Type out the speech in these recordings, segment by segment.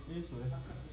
Eso es.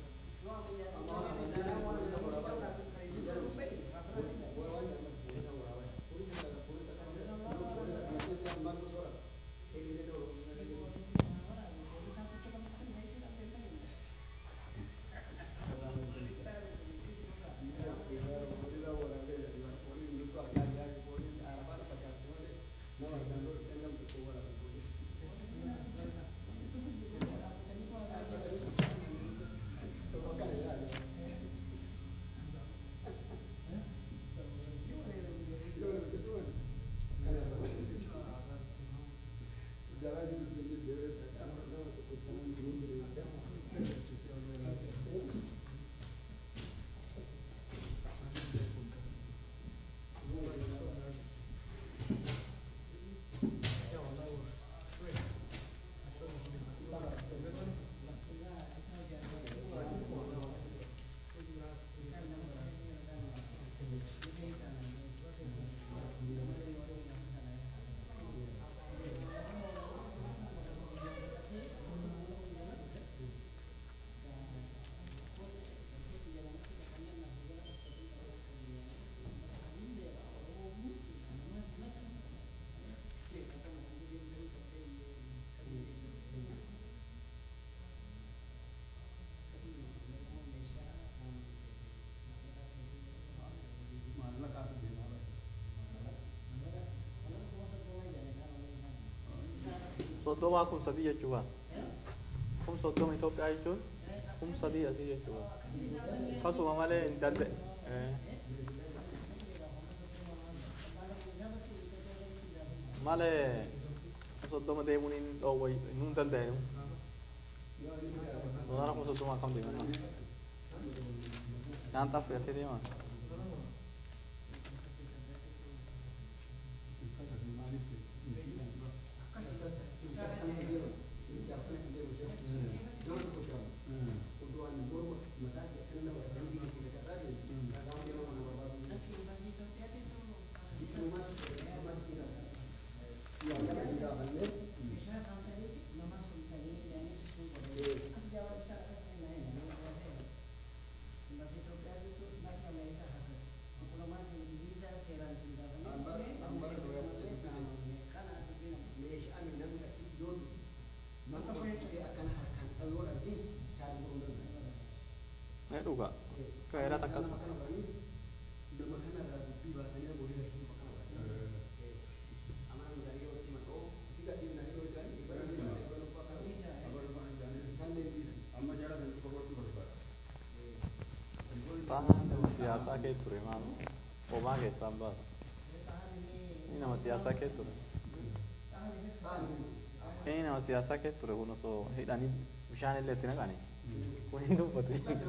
Soddoma kun sadii jechuudha. Kun soddoma Itoophiyaa jechuun kun sadii asii jechuudha. Kasuma malee hin danda'e. Malee soddoma deemuun hin dhoowwayu hin danda'e. Dolara kun soddoma akkam deeman. Nyaantaaf fudhatee deema. Dhuga kaira takas siasa ke ture mam oma ke samba ini nama siasa ke ture ini nama siasa ke ture kuno so hidani bishaan illee itti naqani kun hin dubbatu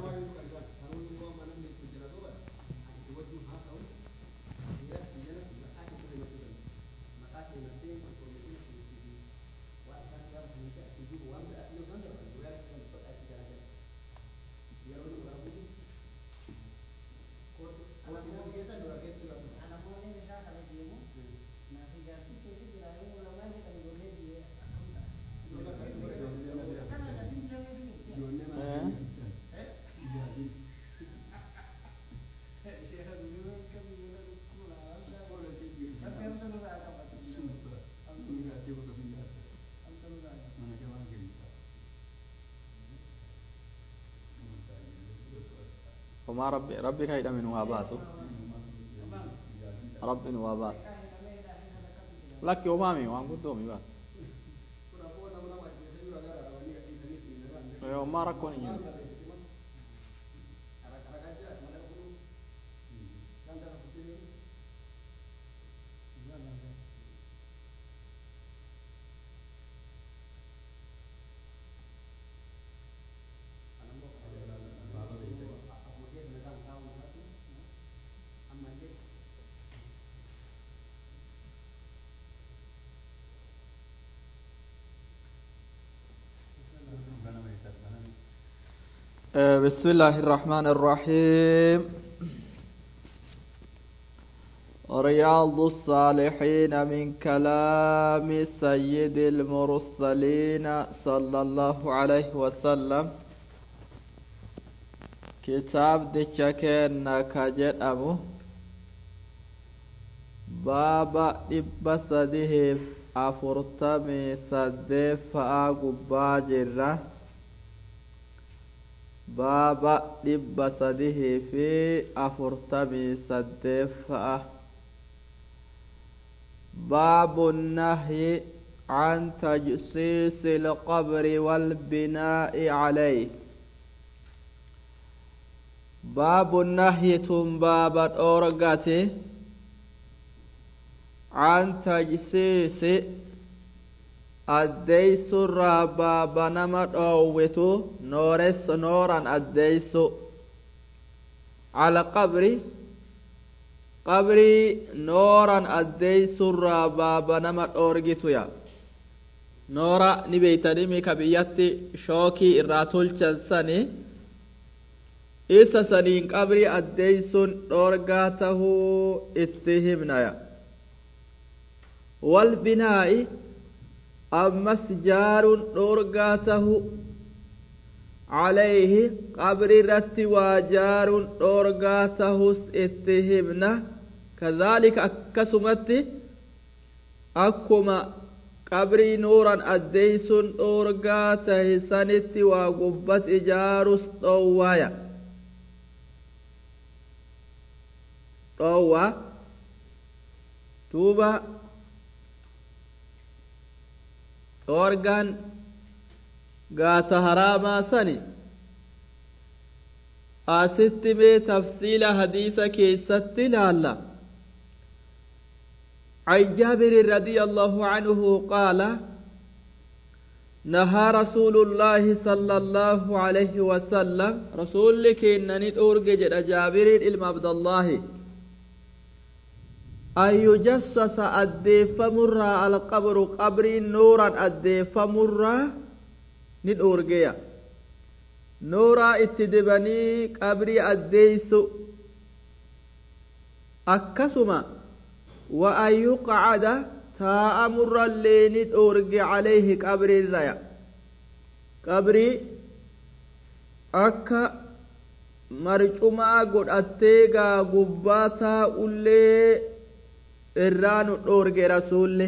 وما ربي كيدا من واباسو ربي واباس لك يومامي وان قدومي بس يوم ما ركوني بسم الله الرحمن الرحيم رياض الصالحين من كلام سيد المرسلين صلى الله عليه وسلم كتاب ديشاكين كجد أبو بابا إبسده أفرطمي صدف أقباجرة بابا إبسده في أفرطمي صدف باب النهي عن تجسيس القبر والبناء عليه باب النهي باب الأورغاتي عن تجسيس الديس باب نمت أوتو نورس نورا الديس على قبري نورا الديس باب نمت أورغتو يا نورا نبيتني مكبياتي شوكي الراتول چنساني إيسا سنين قبري الديسون أورغاته اتهمنا والبناء أمس جار أورغاته عليه قبر رت وجار أورغاته اتهمنا كذلك أكسمت أكما قبري نورا الديسون أورغاته سنت وقبت إجارس طوايا طوى توبا أورغان غات هراما سني آست میں تفصیل حدیث کے ستلالا عن جابر رضي الله عنه قال نهى رسول الله صلى الله عليه وسلم رسول لك إنني أورغ جابر إلما عبد الله أن يجسس الديف مرة على القبر قبر نورا الديف مرة ندورجيا نورا اتدبني قبر الديس أكسما وأن يقعد تاء مرة اللي ندورج عليه قبر الريا قبري أكا مرجوما قد أتيغا قباتا أولي irraanu dhoorge rasuulle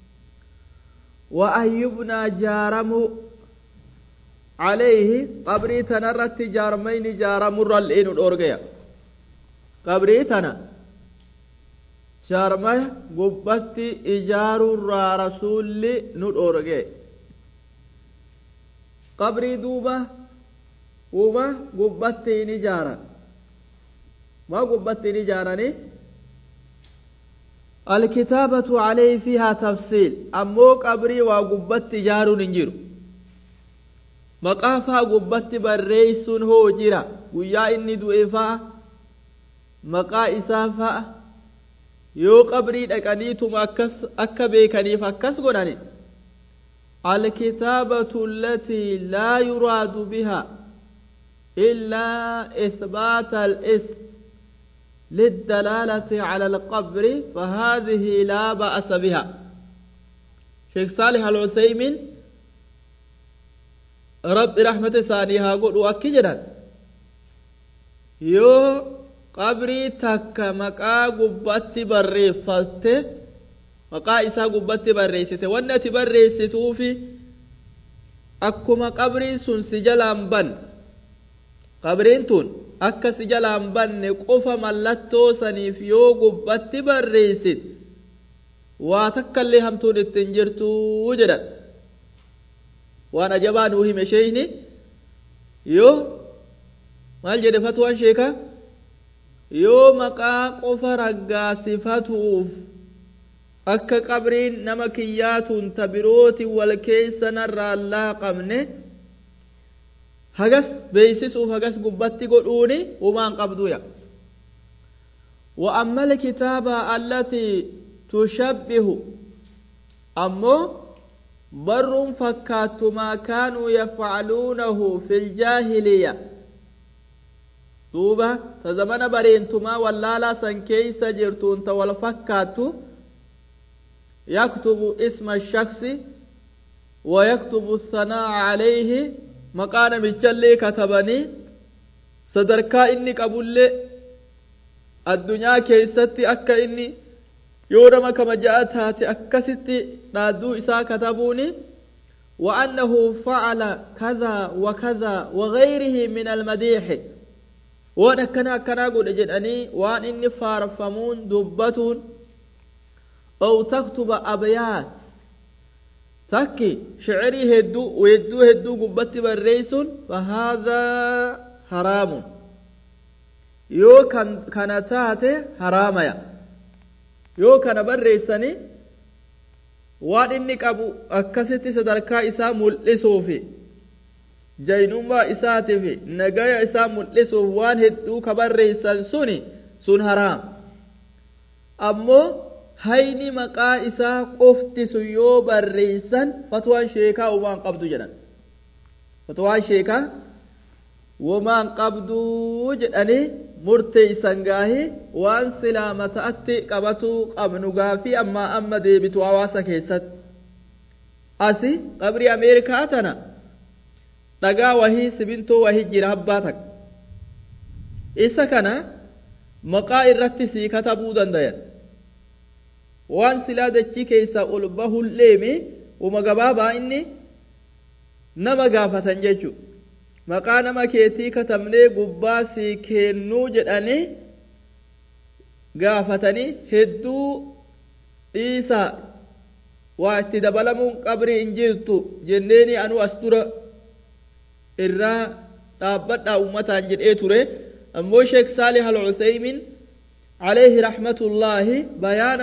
wa ayyubna jaaramu alayhi qabrii tanarratti jaarmayni jaaramurralleenu dhoorgeya qabrii tana jaarmaya gubbatti ijaarurraa rasuulli nu dhoorge qabrii duuba uma gubbatti in ijaaran ma gubbatti in ijaarani الكتابة عليه فيها تفصيل أمو قبري وقبت جار ننجر مقافا قبت بريس هو جرا ويا إني دوئفا مقا إسافا يو قبري دكانيتم أكا بيكاني فكس قناني الكتابة التي لا يراد بها إلا إثبات الاسم للدلالة على القبر فهذه لا بأس بها شيخ صالح العثيمين رب رحمة ثانيها قل وأكجنا يو قبري تك مقا قبت بريفت مقا إسا قبت بريست وانا تبريستو في أكما قبري سنسجلان بن قبرين تون akka si jalaan banne qofa mallattoo saniif yoo gubbatti barreessit waa takkallee hamtuun ittiin jirtu jedhan waan ajabaa nuu hime sheeyni yoo maal jedhe fatwaan sheeka yoo maqaa qofa raggaasifatuuf akka qabriin nama kiyyaatuun tabirooti wal keessa narraa laaqamne hagas beeysisuuf hagas gubbatti godhuuni umaan qabduya وأما الكتابة التي تشبه أمو بر فكات ما كانوا يفعلونه في الجاهلية دوبا تزمن برينتما ولا لا سنكيس جرتون تول فكات يكتب اسم الشخص ويكتب الثناء عليه مقام مجلي كتبني sadarkaa inni qabullee addunyaa keessatti akka inni yoo nama kabajamaa taate akkasitti dhaadduu isaa katabuuni وأنه فعل كذا وكذا وغيره من المديح وأنا كنا قول جدني وأن إني فارفمون دبتون أو تكتب أبيات تكي شعري هدو ويدو هدو قبت بالرئيس فهذا حرام يو كانت حرام يو كان بالرئيسني waan inni qabu akkasitti sadarkaa isaa mul'isuufi jaynummaa isaatiif nagaya isaa mul'isuuf waan hedduu kabarreessan sun haraam ammoo hayni maqaa isaa qoftisu yoo barreessan fatwaan sheekaa waan qabdu jedhan fatwaan sheekaa waan qabdu jedhanii murteessan gaahii waan silaama ta'atti qabatuu qabnu gaafii amma deebitu hawaasa keessatti asi qabrii ameerikaa tana dhagaa wahii simintoo wahii jira abbaa takka isa kana maqaa irratti sii katabuu dandayan waan silaa dachii keessaa ol bahulleemi uma gabaabaa inni nama gaafatan jechuudha maqaa nama keetii katabnee gubbaa sii kennuu jedhanii gaafatanii hedduu dhiisa waa itti dabalamuun qabrii hin jirtu jenneeni anu as dura irraa dhaabbadhaa ummataan jedhee ture ammoo sheek saalih al-usaymin alayhi rahmatullaahi bayaana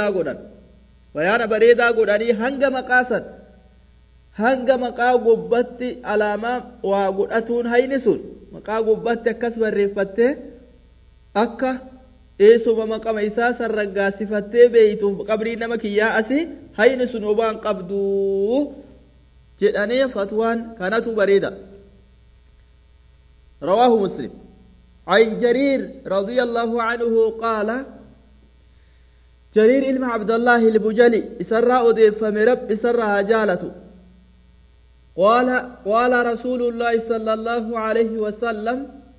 bareedaa godhanii hanga maqaasan hanga maqaa gubbatti alaamaa waa godhatuun hayni sun maqaa gubbatti akkas barreeffattee akka eesuma maqama isaa sarraggaasifattee beeytuuf qabrii nama kiyyaa asi hayni sun waan qabdu jedhanii fatwaan kanatu bareeda رواه مسلم عن جرير رضي الله عنه قال جرير إلما عبد الله البجلي إسراء ديف مرب إسراء جالته قال رسول الله صلى الله عليه وسلم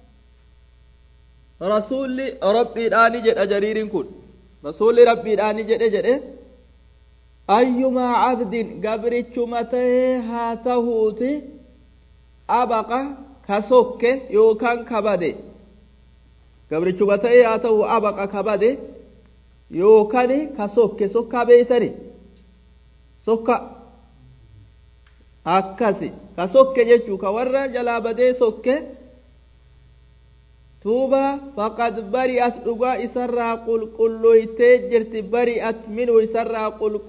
رسول ربي الآن جد جرير كن رسول ربي الآن جد أيما عبد قبر شمته هاتهوتي أبقى كسوك يوكان كبده قبر شمته هاته أبقى كبده يوكان كسوك سوكا بيتني سوكا akkasi ka sokke jechuu ka warra jalaa badee sokke tuuba faqad bari'at dhugaa isarraa qulqullooytee jirti bari'at minhu isarraa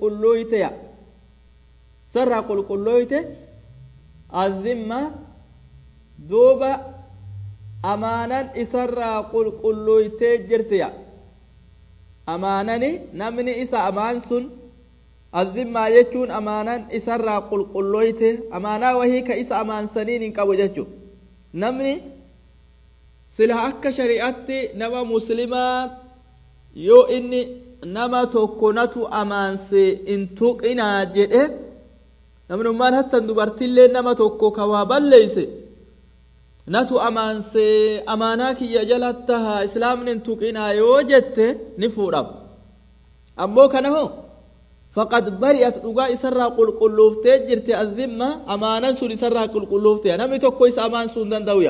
qulqullooyte azimma duuba amaanan isarraa qulqullooytee jirtiya amaanani namni isa amaan sun azimmaa jechuun amaanan isarraa qulqullooyte amaanaa wahii ka isa amaansaniin hin qabu jechuun namni sila akka shari'atti nama muslimaa yoo inni nama tokko natu amaanse in tuqinaa jedhe namnummaan hattan dubartillee nama tokko ka waa balleeyse natu amaanse amaanaa kiyya jalattaha islaamni in tuqinaa yoo jette ni fuudhama ammoo kana hoo فقد برئت dhugaa isarraa qulqullooftee jirti azimma amaanan sun isarraa qulqullooftee namni tokko isa amaan sun danda'uya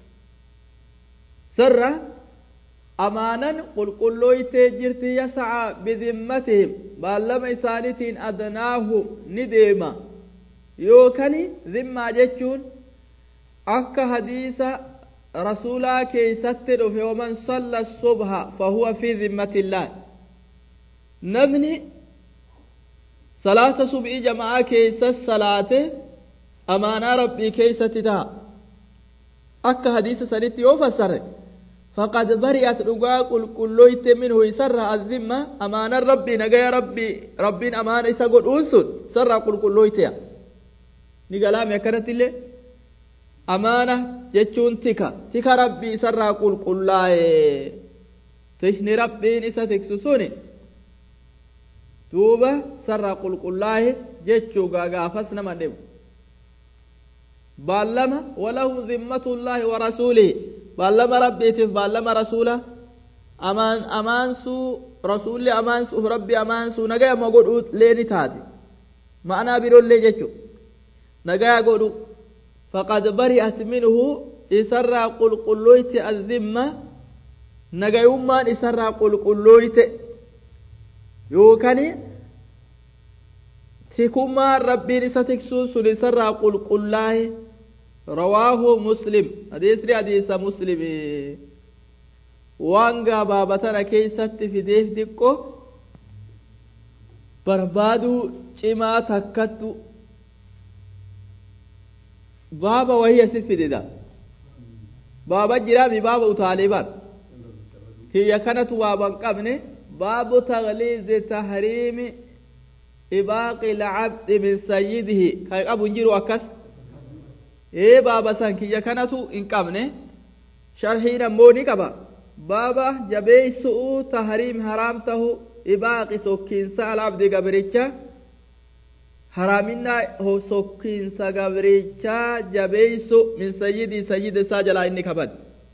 sarra amaanan qulqullooytee jirti yasa'a bidhimmatihim baallama isaaniitiin adnaahum ni deema yookaan zimmaa jechuun akka hadiisa rasuulaa keessatti dhufe waman salla subha fahuwa fi zimmatillah namni صلاة صبح جماعة كيسة صلاة أمانة ربي كيسة تتا أكا حديث سنتي وفسر فقد برئت رقاق كلويت منه يسر الذمة أمانة ربي نجايا ربي أمانة يسقط أنسد سر كلويت نقلام يكرت اللي أمانة جتشون تكا ربي سر كلاي تشني ربي نسا تكسسوني duuba sarraa qulqullaahe jechuu gaafas nama deemu baallama walahu zimmatullaahi wa rasuulihi baallama rabbiitiif baallama rasuula amaansuu rasuulli amaansuuf rabbi amaansuu nagaya ma godhuu leeni taati ma'anaa biroollee jechu nagaya godhu faqad bari'at minhu isarraa qulqullooyte azzimma nagayummaan isarraa qulqullooyte yookaan tikummaan rabbiin isa tiksuun sun isarraa qulqullaaye rawaahu muslim hadiisa muslimi waan gabaabatana keessatti fideef diqqo barbaaduu cimaa takkattu baaba wahii asit fidida baaba jiraami baaba utaalee bar kiyya kanatu baaban qabne baabu tagliizi tahriimi ibaaqi lacabdi min sayyidihi kan qabu hin jiru akkas baaba san kiyya kanatu hin qabne sharhiin ammoo ni qaba baaba jabeeysu'u tahriim haraam tahu ibaaqi sokkiinsa alabdi gabricha haraaminna sokkiinsa gabricha jabeeysu min sayyida isaa jalaa inni kabad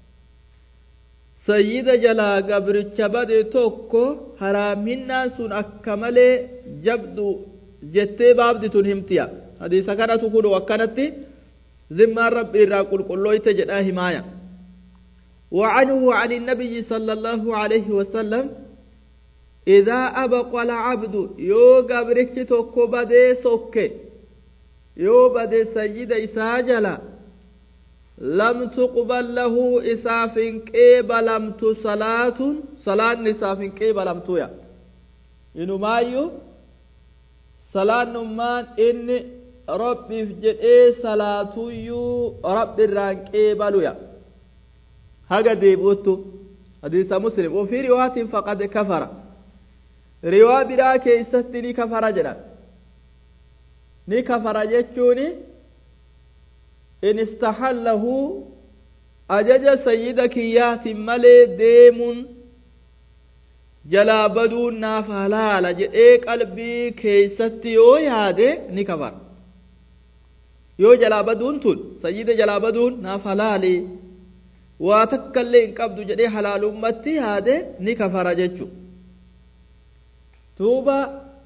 sayyida jalaa gabricha bade tokko haraaminaan sun akka malee jabdu jettee baabdi tun himtiya hadiisa kanatu kudu akkanatti zimmaan rabbi irraa qulqullooyte jedhaa himaaya وعنه عن النبي صلى الله عليه وسلم إذا أبق العبد يو قبرك توكو بدي سوك يو بدي سيد إساجلا لم تقبل له إساف قبلمت صلاة إساف قبلمت يا إنو مايو صلاة نمان إن ربي فجد صلاة يو رب الران قبلو يا هذا ديبوتو حديث مسلم وفي رواية فقد كفر رواية براك يستني كفر جنا ني كفر جتوني إن استحله أجج سيدك يات ملي ديم جلا بدون نافلال جئ قلبي كيستي يو ياده ني كفر يو جلا بدون تون سيد جلا بدون نافلالي waa takka illee hin qabdu jedhee halaalummatti yaade ni kafara jechu tuuba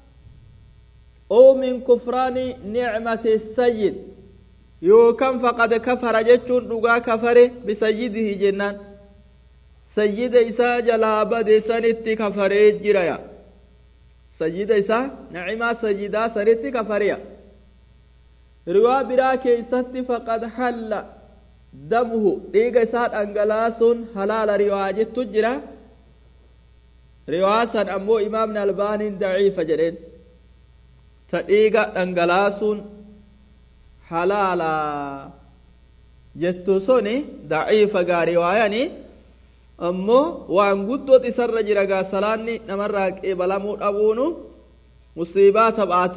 oo min kufraani nicmati sayyid yookan faqad kafara jechuun dhugaa kafare bisayyidihi jennaan sayyida isaa jalaa bade sanitti kafaree jiraya sayyida isaa ni'imaa sayyidaa sanitti kafareya riwaa biraa keessatti faqad halla damuhu dhiiga isaa dhangalaasuun halaala riwaa jettu jira riwaa san ammoo imaamni albaaniin daciifa jedheen ta dhiiga dhangalaasuun halaala jettu suni daciifa gaa riwaayani ammoo waan guddoot isarra jira gaa salaanni namarraa qeebalamuu dhabuunu musiibaa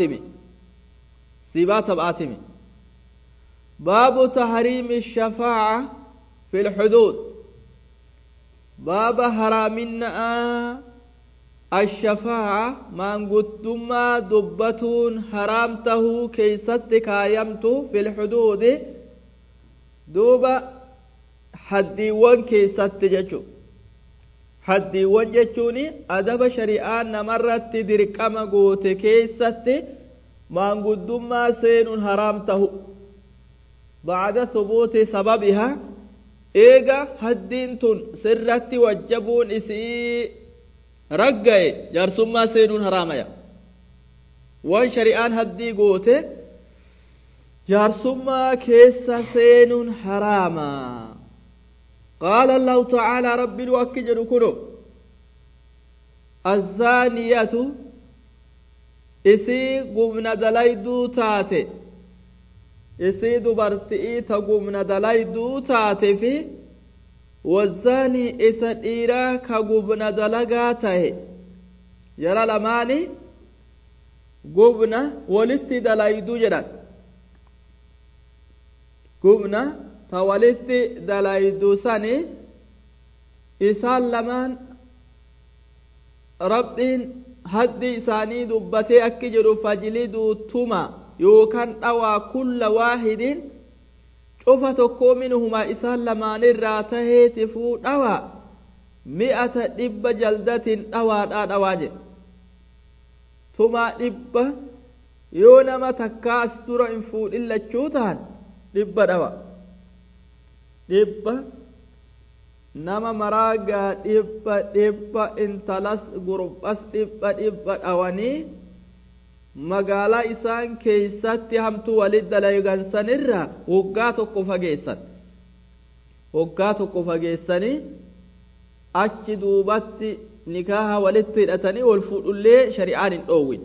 tab'aatimi باب تحريم الشفاعة في الحدود باب حرامنا الشفاعة من قدما دبتون حرامته كيست كايمت في الحدود دوبا حديوان كيست ججو حديوان ججوني أدب شريعان نمرت درقم قوت كيست من قدما سين حرامته بعد ثبوت سببها إيجا هدينتون سرت وجبون إسي رقاي جارسما سينون حراميا وان شريان هدي قوته جارسما كيسا سينون حراما قال الله تعالى رب الوكجر كنو الزانية إسي قمنا دلايدو تاتي isii dubartii tagumna dalayduu taate fi wazaanii isa dhiiraa ka gubna dalagaa tahe jara lamaani gubna walitti dalayduu jedhan gubna ta walitti dalayduu sani isaan lamaan rabbiin haddi isaanii dubbatee akki jedhu fajliduu tuma yookaan dhawaa kulla waahidin cufa tokkoo minhumaa isaan lamaan irraa taheeti fuudhawa mi'ata dhibba jaldatin dhawaadhaa jedhe tumaa dhibba yoo nama takkaas dura hin fuudhin lachuu ta'an dhibba dhawa dhibba nama maraagaa dhibba intalas gurbas dhibba dhawanii magaalaa isaan keeysatti hamtuu walit dalagansanirra waggaa tokko fageessanii achi duubatti nikaaha walitti hidhatanii wal fuudhullee shari'aan hin dhoowwin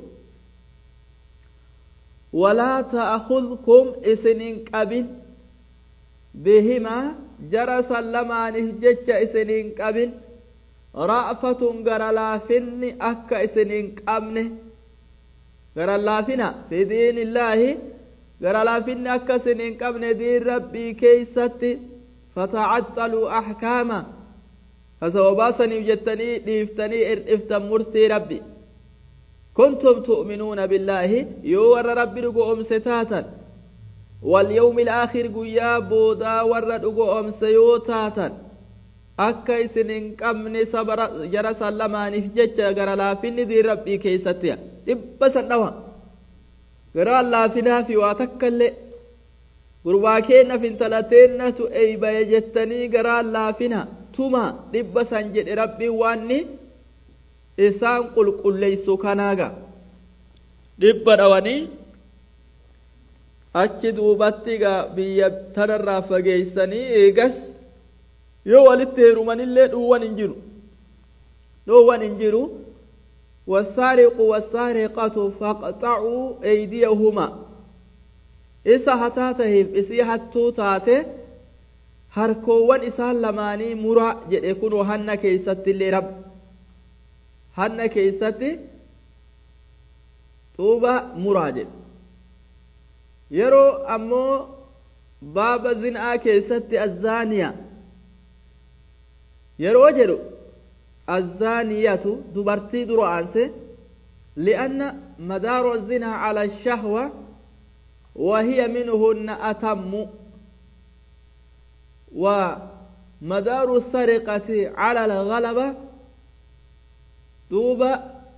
walaa ta'khudhukum isinin qabin bihimaa jara sallamaanih jecha isinin qabin ra'fatun gara laafinni akka isinin qabne gara laafina fi diinillaahi gara laafinni akka isinin qabne diin rabbii keeysatti fata'axxaluu ahkaama فسوباسني وجدتني ديفتني إرئفتا مرتي ربي كنتم تؤمنون بالله يور ربي رقو أمستاتا واليوم الآخر قيا بودا ورد أمسيوتاتا أكا سنين كمني صبر جرس اللماني في ججة غرلا فيني دي ربي كيستيا إبسا نوا غرا الله فينا في واتكالي غرواكينا في انتلاتين تو أيبا يجتني غرا الله فينا tuma dhibba san jedhe rabbiin waanni isaan qulqulleessu kanaaga dhibba dhawanii achi duubatti gaa biyya tanarraa fageeysanii eegas yoo walitti heerumanillee dhuuwwan hin jiru والسارق والسارقة فاقطعوا أيديهما إسا هتاته إسي هتو تاته harkoowwan isaan lamaanii mura jedhe kunoo hanna keeysatti illee rab hanna keeysatti xuuba muraa jedhe yeroo ammoo baaba zin'aa keeysatti azzaaniya yeroo jedhu azzaaniyatu dubartii dura aanse li'anna madaaru zinaa cala ashahwa wa hiya minhunna atammu ومدار السرقة على الغلبة دوبا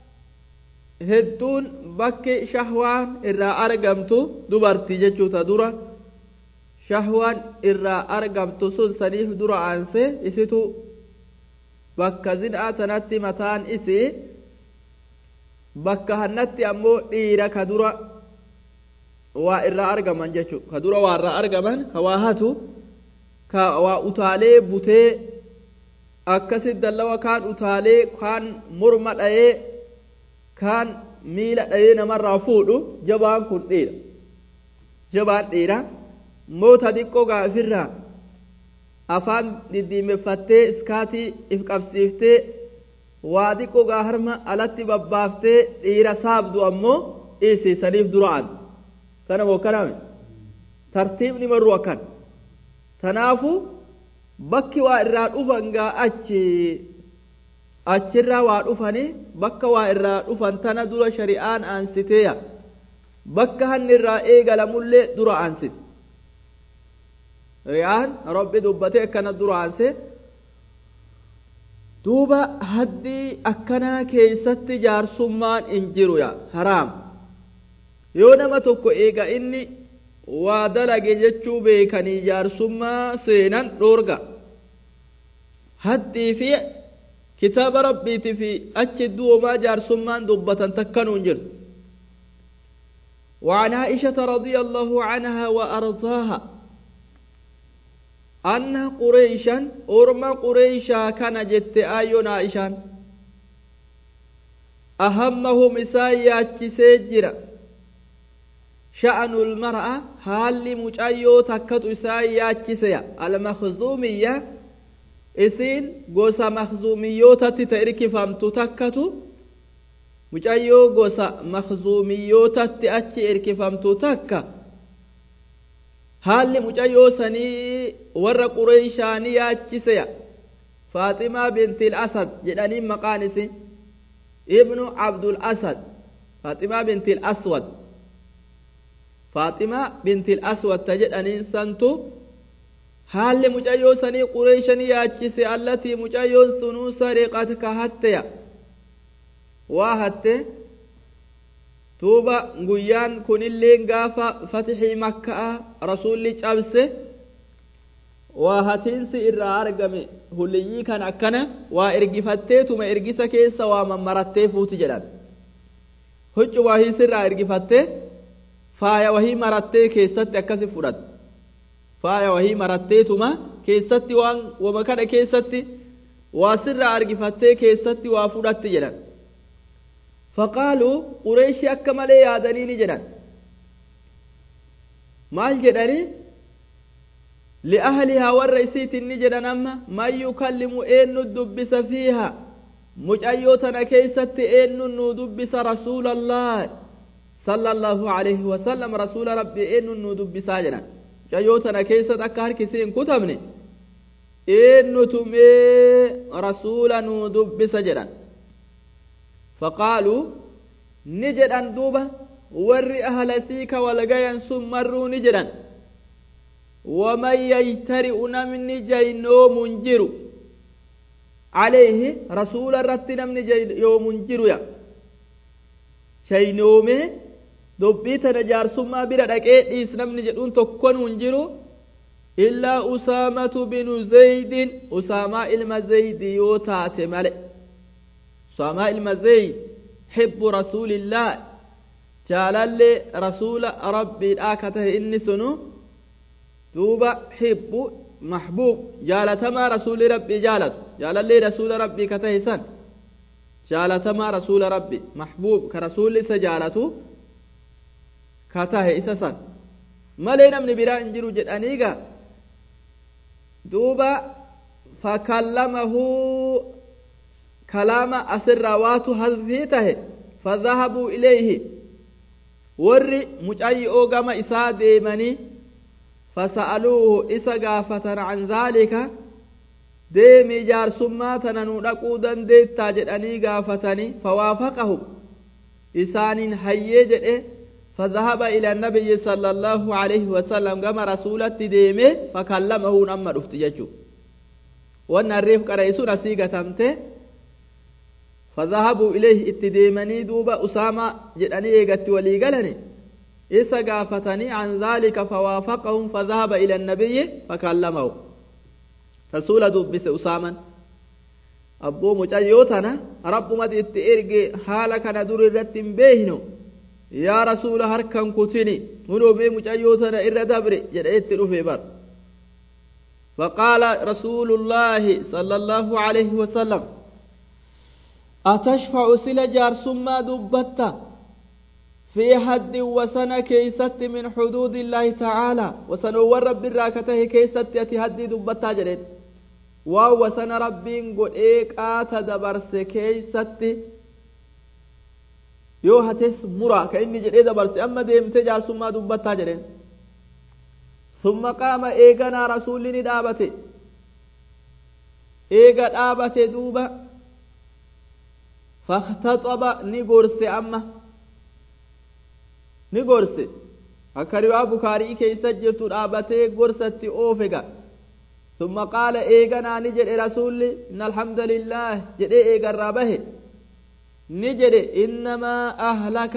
هدون بك شهوان إرى أرقمتو دوبارتي جتشو تدورا شهوان إرى أرقمتو سنسانيف دورا أنسي إسيتو بك زنعة تنتي متان إسي بك هنتي أمو إيرا كدورا وإرى أرقمان جتشو كدورا وإرى أرقمان كواهاتو ka waa utaalee butee akkasit dallawa kaan utaalee kaan morma dhayee kaan miila dhayee namarraa fuudhu jabaan kun dhiira jabaan dhiira moota xiqqoo gaafirraa afaan diddiimeffattee iskaatii if qabsiiftee waa xiqqoo gaa harma alatti babbaaftee dhiira saabdu ammoo dhiisiisaniif dura'an kana moo kaname tartiibni marru akkan tanaafu bakki waa irraa dhufan gaa achirraa waa dhufanii bakka waa irraa dhufan tana dura shari'aan aansiteeya bakka hanni irraa eegalamullee dura aansite shari'aan rabbi dubbatee akkana dura aanse duuba haddii akkanaa keeysatti jaarsummaan hin jiru yaa haraam yoo nama tokko eega inni waa dalage jechuu beekanii jaarsummaa seenan dhoorga haddii fi kitaaba rabbiiti fi achi duumaa jaarsummaan dubbatan takkanuu hin jirtu وعن عائشة رضي الله عنها وأرضاها أن قريشا أرمى قريشا كان جت آيون عائشة أهمهم إسايات سيجرا شأن المرأة هل مجايو تكت إسايات سيا المخزومية إسين قوسا مخزوميو تترك فامتو تكتو mucayyoo gosa makzuumiyootatti achi erkifamtu takka haalli mucayyoo sanii warra qureyshaanii yaachiseya faaximaa bintil asad jedhanii maqaan isi ibnu abdul asad faaximaa bintil aswad ta jedhaniin santu حال مجايو سني قريشني ياتشسي التي مجايو سنو سرقت كهتيا واهت توبا غيان كن اللين غافا فتحي مكة رسول جابسه وهاتينسي إرى أرقمي هليي كان أكنا وإرقفتي ثم إرقسا كيسا وممرتي فوت جلال هج وهي سر إرقفتي فايا وهي مرتي كيست أكسي فرد فايا وهي مرتي ثم كيست ومكان كيست وسر إرقفتي كيست وفرد جلال فقالوا قريش أكمل يادنين جلال مال جدني لأهلها والرئيسيت النجد نما ما يكلم إن ندبس فيها مجأيوتنا كيست إن ندبس رسول الله صلى الله عليه وسلم رسول ربي إن ندبس جنا جأيوتنا كيست أكار كسين كتبني إن تمي رسول ندبس جنا فقالوا نجد أندوبة ور أهل سيك ولقيا سمروا نجدا ومن يجترئ نمني جينو منجر عليه رسول الرت نمني جينو منجر يا شينومي دبيت نجار سما بردك إيس نمني جدون تكون منجر إلا أسامة بن زيد أسامة المزيد يوتات ملئ أسامة المزيد حب رسول الله جلال رسول ربي آكته إني سنو دوبا حب محبوب جالتما رسول ربي جالت رسول ربي كتهسان جالتما رسول ربي محبوب كرسول سجالته كتهسان مالين من براء انجرو جد أنيقا دوبا فكلمه كلام أسروات هذفيته فذهبوا إليه ورّي مجأي أوغم إسا ديمني فسألوه إسا غافة عن ذلك ديمي جار سماتنا نودقو دنديت تاجد أني غافتني فوافقهم إسان حيجد فذهب إلى النبي صلى الله عليه وسلم كما رسولة ديمي فكلمه نما رفتججو وأن الريف كرئيسون سيغة تمته فذهبوا إليه اتديمني دوبا أسامة جدني إيغت وليقلني إسا قافتني عن ذلك فوافقهم فذهب إلى النبي فكلمه رسول دوبس أسامة أبو مجايوتنا رب مد اتئرقي حالك ندور الرتم بيهنو يا رسول هركم كتني منو بي مجايوتنا إردبري جدئت رفي بر فقال رسول الله صلى الله عليه وسلم أتشفع سل جار ثم دبت في حد وسنة كيست من حدود الله تعالى وسنور رب الراكته كيست يتهدي دبت جريد وسن ربين قد إيقات دبرس كيست يوهتس مرا كإني جريد دبرس أما ديمت جار ثم دبت جريد ثم قام إيقنا رسول ندابته إيقات آبته دوبا فاختطب نغرس أما نغرس أكروا بخاري كي سجلت الآبتي غرستي أوفقا ثم قال إيغنا نجد رسول إن الحمد لله جد إيغا رابه نجد إنما أهلك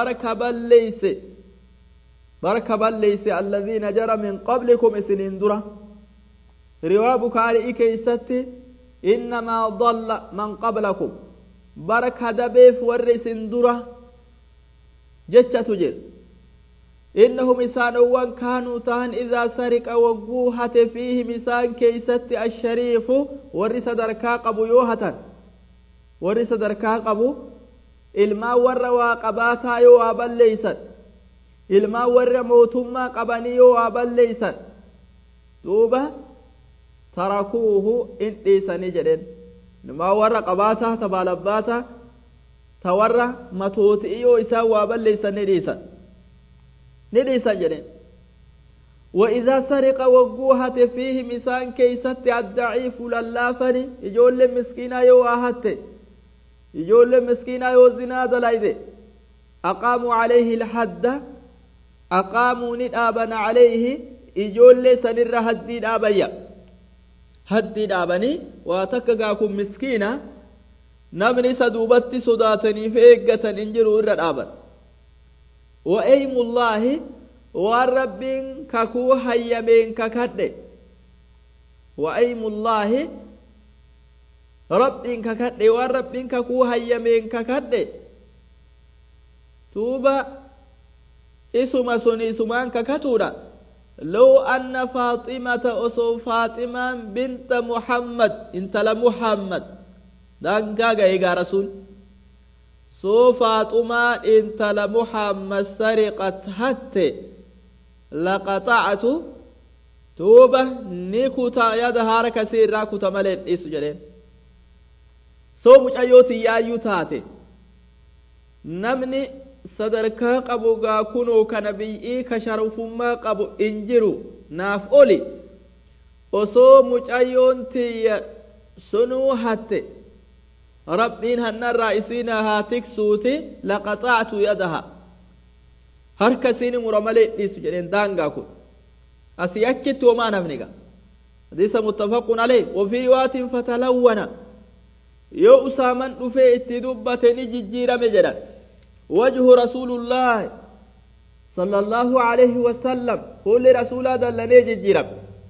بركبا ليس الذين جرى من قبلكم سنين درة روا بخاري كي ستي إنما ضل من قبلكم بركة دبيف ورس درة جتة تجر إنهم إسانوان كانوا تهن إذا سرق وقوحة فيه مسان كيست الشريف ورس دركا قبو يوهة ورس دركا قبو ilmaa warra waa qabaataa yoo waa balleeysan ilmaa warra mootummaa qabanii yoo waa balleeysan duuba tarakuuhu in dhiisanii jedheen ilmaa warra qabaataa tabaalabbaata ta warra matootii yoo isaan waa balleeysan ni dhiisan jedheen وإذا سرق وقوهت فيه مسان كيست الضعيف للافني يجول مسكينا يواهت يجول مسكينا يوزنا دلايده أقاموا عليه الحد أقاموا ندابا عليه ijoollee sanirra haddii dhaabayya haddii dhaabanii waa takka gaakun miskiina namni isa duubatti sodaataniif eeggatan hin jiru irra dhaaban wa eymullaahi waan rabbiin kakuu hayyameen kakadhe wa eymullaahi rabbiin kakadhe waan rabbiin kakuu hayyameen kakadhe tuuba isuma sun isumaan kakatuudha لو أن فاطمة أصو فاطمة بنت محمد انت لمحمد دانكا غيغا رسول سو فاطمة انت لمحمد سرقت حتى لقطعت توبة نيكوتا يدها ركسير راكوتا ملين إيسو جلين سو مجايوتي يايو تاتي نمني sadarkaa qabu gaa kunoo ka nabiy'ii ka sharafummaa qabu in jiru naaf oli osoo mucayyoon tiyya sunuu hatte rabbiin hannarraa isiina haa tiksuuti laqaxaactu yadaha harka isiini mura malee dhiisu jedheen daangaa kun asii achitti homaa nafniga hadiisa muttafaqun alayh wafii riwaatin fatalawwana yoo usaaman dhufee itti dubbate ni jijjiirame jedhan وجه رسول الله صلى الله عليه وسلم قل رسول دلني ججرب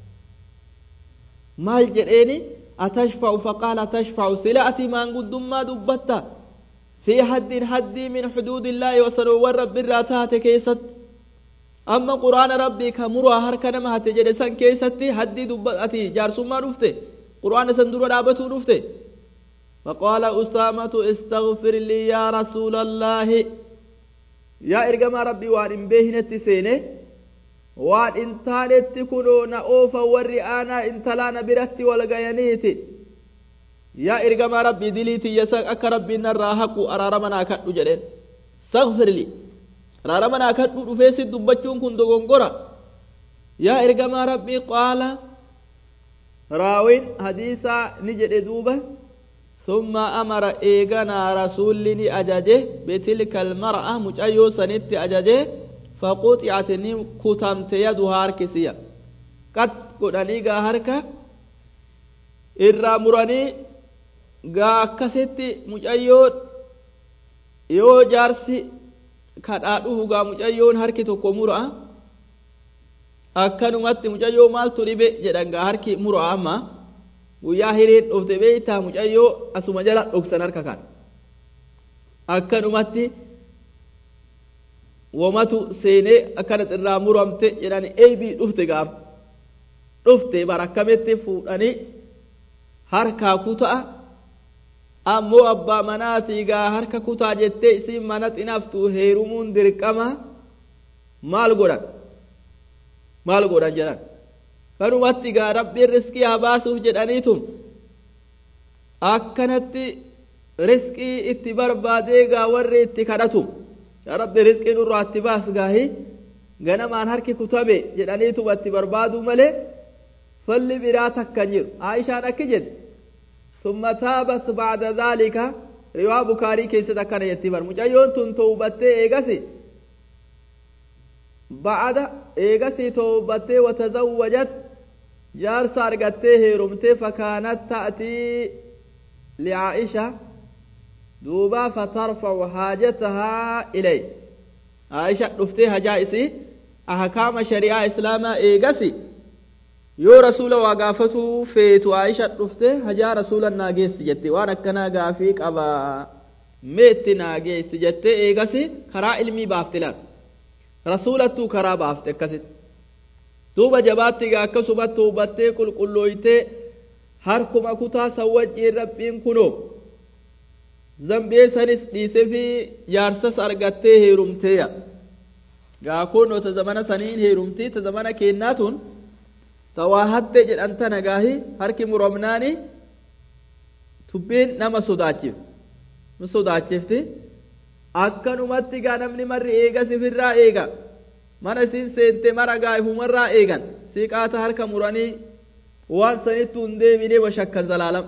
ما الجريني أتشفع فقال تشفع سلاتي ما قد ما دبت في حد من حدود الله وسنور رب الراتات كيست أما قرآن ربي كمروا هركنا ما هتجلسان كيستي حد دبتي جارس ما رفته قرآن سندور رابطه رفته فقال أسامة استغفر لي يا رسول الله يا إرجم ربي وان بهنة سينه وان انتالت كنو نأوفا والرئانا انتلانا برتي والغيانيتي يا إرجم ربي دليتي يساق أك ربي نراهق أرارمنا كتو جلين استغفر لي أرارمنا كتو رفيسي دبتشون كندو غنقرا يا إرجم ربي قال راوين حديثا نجد دوبة ثم أمر إيغانا رسولني أجاجه بتلك المرأة مجأيو سنت أجاجه فقطعت كتمت يدها هركسية قد قدني هركة إرى مراني كست مجأيو يو جارسي قد أدوه مجأيون هركي تكو مرأة أكنمت مجأيو مال تريبه جدن هركي مرأة أما guyyaa hiriin dhufte beeytaa mucayyoo asuma jala dhoksan harka kan akkanumatti womatu seenee akkanat irraa muramte jedhani eeybii dhufte gaaf dhufte barakkametti fuudhanii harkaa kuta'a ammoo abbaa manaatii gaa harka kutaa jettee isiin manat inaftu heerumuun dirqama maal godhan jedhan kanumatti gaa rabbiin riskii haa baasuuf jedhaniitum akkanatti riskii itti barbaadee gaa warri itti kadhatum yaa rabbi riskii nurraa itti baas gaahi ganamaan harki kutame jedhaniituma itti barbaadu malee falli biraa takka hin jiru Aishaan akki jedhe ثم تابت بعد ذلك رواية بخاري كيسة كان يتبر مجايون توبته إيغاسي بعد إيغاسي توبته وتزوجت جار سارغته رمته فكانت تأتي لعائشة دوبا فترفع حاجتها إليه عائشة رفتها جائسي أحكام شريعة إسلام إيغاسي yoo rasuula waa gaafatu feetu Aisha dhufte hajaa rasuula naageessi jette waan akkanaa gaafii qaba meetti naageessi jette eegasi karaa ilmii baafte lan rasuulattuu karaa baafte akkasitti duuba jabaatti gaa akkasumatti hubattee qulqullooytee harkuma kutaa sawwajjiin rabbiin kunoo zambee sanis dhiisee fi jaarsas argattee heerumteeya gaa kun ta zamana saniin heerumtii ta zamana kennaatuun tawaahatte jedhantana gaahi harki muramnaani tubbiin nama sodaachifti akkanumatti gaa namni marri eega sifirraa eega mana isin seente mara gaa'ifumarraa eegan siiqaata harka muranii waan sanittu hin deebinee bashakkan zalaalam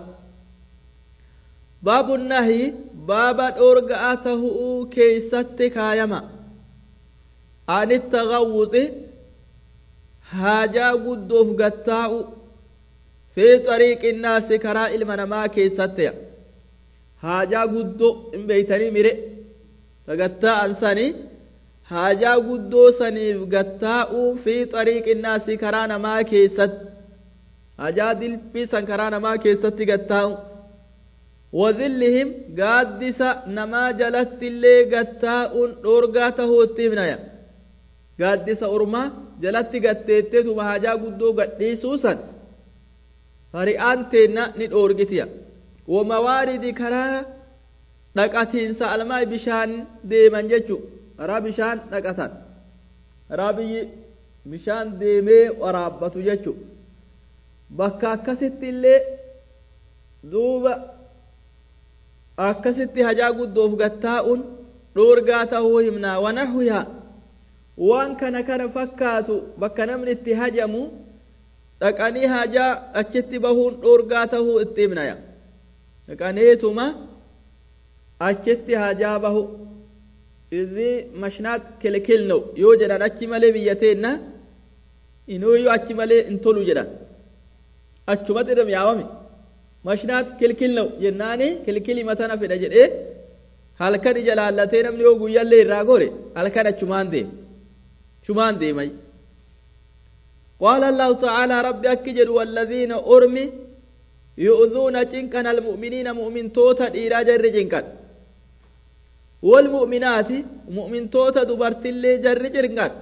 baabun nahi baaba dhoorga'a tahuu keeysatti kaayama anitta gawwuxi haajaa guddoof gattaa'u fi xariiqi naasi karaa ilma namaa keessattiya haajaa guddoo hin beeytanii mire gattaa'an sanii haajaa guddoo saniif gattaa'u fi xariiqi naasi karaa namaa keessatti haajaa dilbii san karaa namaa keessatti gattaa'u وذلهم قادس نما جلت اللي قتاء أورغاته التمنايا قادس أرما جلت قتيتت وهاجا قدو قديسوسا فريان تينا ندورغتيا وموارد كرا نقاتين سألماء بشان ديمان جيشو را بشان نقاتان رابي بشان ديمي ورابطو جيشو بكا كست اللي دوبا akkasitti hajaa guddoof gattaa'uun dhoorgaa tahuu himnaa wanahuyaa waan kana fakkaatu bakka namni itti hajamu dhaqanii hajaa achitti bahuun dhoorgaa tahuu itti himnaya dhaqaneetuma achitti hajaa bahu izi mashnaat kilkilno yoo jedhan achi malee biyyateenna inuuyyuu achi malee hin tolu jedhan achumatti irra miyaawame mashnaat kilkilno jennaani kilkili matana fedha jedhee halkan ija laallatee namni yoo guyyallee irraa gore halkan achumaan deemay qaala allahu ta'aalaa rabbi akki jedhu walladhiina ormi yu'dhuuna cinqan almu'miniina mu'mintoota dhiiraa jarri cinqan walmu'minaati mu'mintoota dubartillee jarri cinqan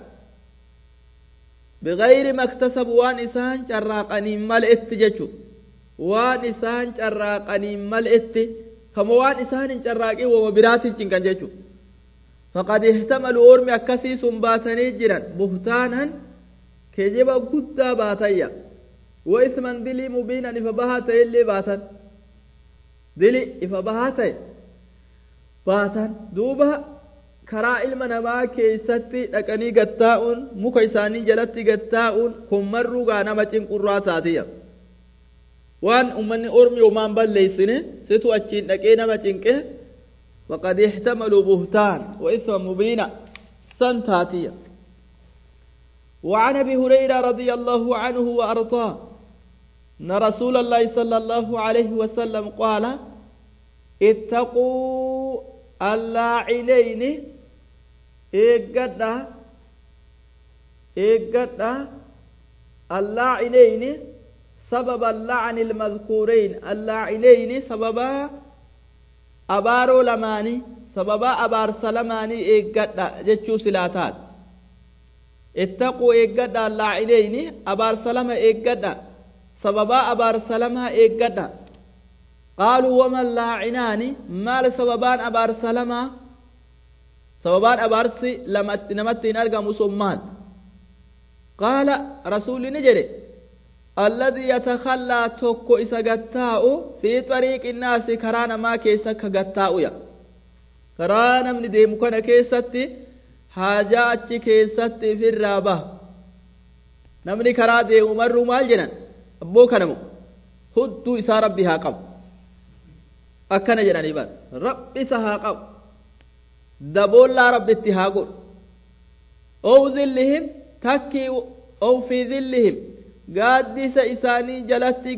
bigayri maktasabu waan isaan carraaqaniin mal'etti jechuudha waan isaan carraaqaniin mal'etti kama waan isaan hin carraaqin wama biraatiin cinqan jechuudha faqad ihtamalu ormi akkasii sun baatanii jiran buhtaanan kejiba guddaa baatayya wa isman dilii mubiinan ifa bahaa ta'e illee baatan dili ifa bahaa ta'e baatan duuba karaa ilma namaa keessatti dhaqanii gattaa'uun muka isaanii jalatti gattaa'uun kun marruugaa nama cinqurraa taatiyya waan ummanni ormi homaan balleessine situ achiin dhaqee nama cinqe waqad ihtamalu buhtaan wa isma mubiina san taatiyya وعن ابي هريره رضي الله عنه وارضاه ان رسول الله صلى الله عليه وسلم قال اتقوا اللاعنين ايغدا اللاعنين سبب اللعن المذكورين اللاعنين سببا أبارو لماني سببا أبار سلماني إيقادا جتشو سلاتات اتقوا إيقادا اللاعنين أبار سلمة إيقادا سببا أبار سلمة إيقادا قالوا وما اللاعنان مال سببان أبار سلمة سببان أبار نمتين أرقى مسمان قال رسول نجري الذي يتخلى توكو إسا قتاؤ في طريق الناس كرانا ما كيسا كقتاؤ يا كرانا من دي مكان كيستي حاجات كيستي في الرابة نمني كرا دي عمر مال جنان أبو كنمو هدو إسا ربها قب أكنا جنان إبان رب إساها قب دبول لا رب اتهاقون أو ذلهم تكي أو في ذلهم gaaddisa isaanii jalatti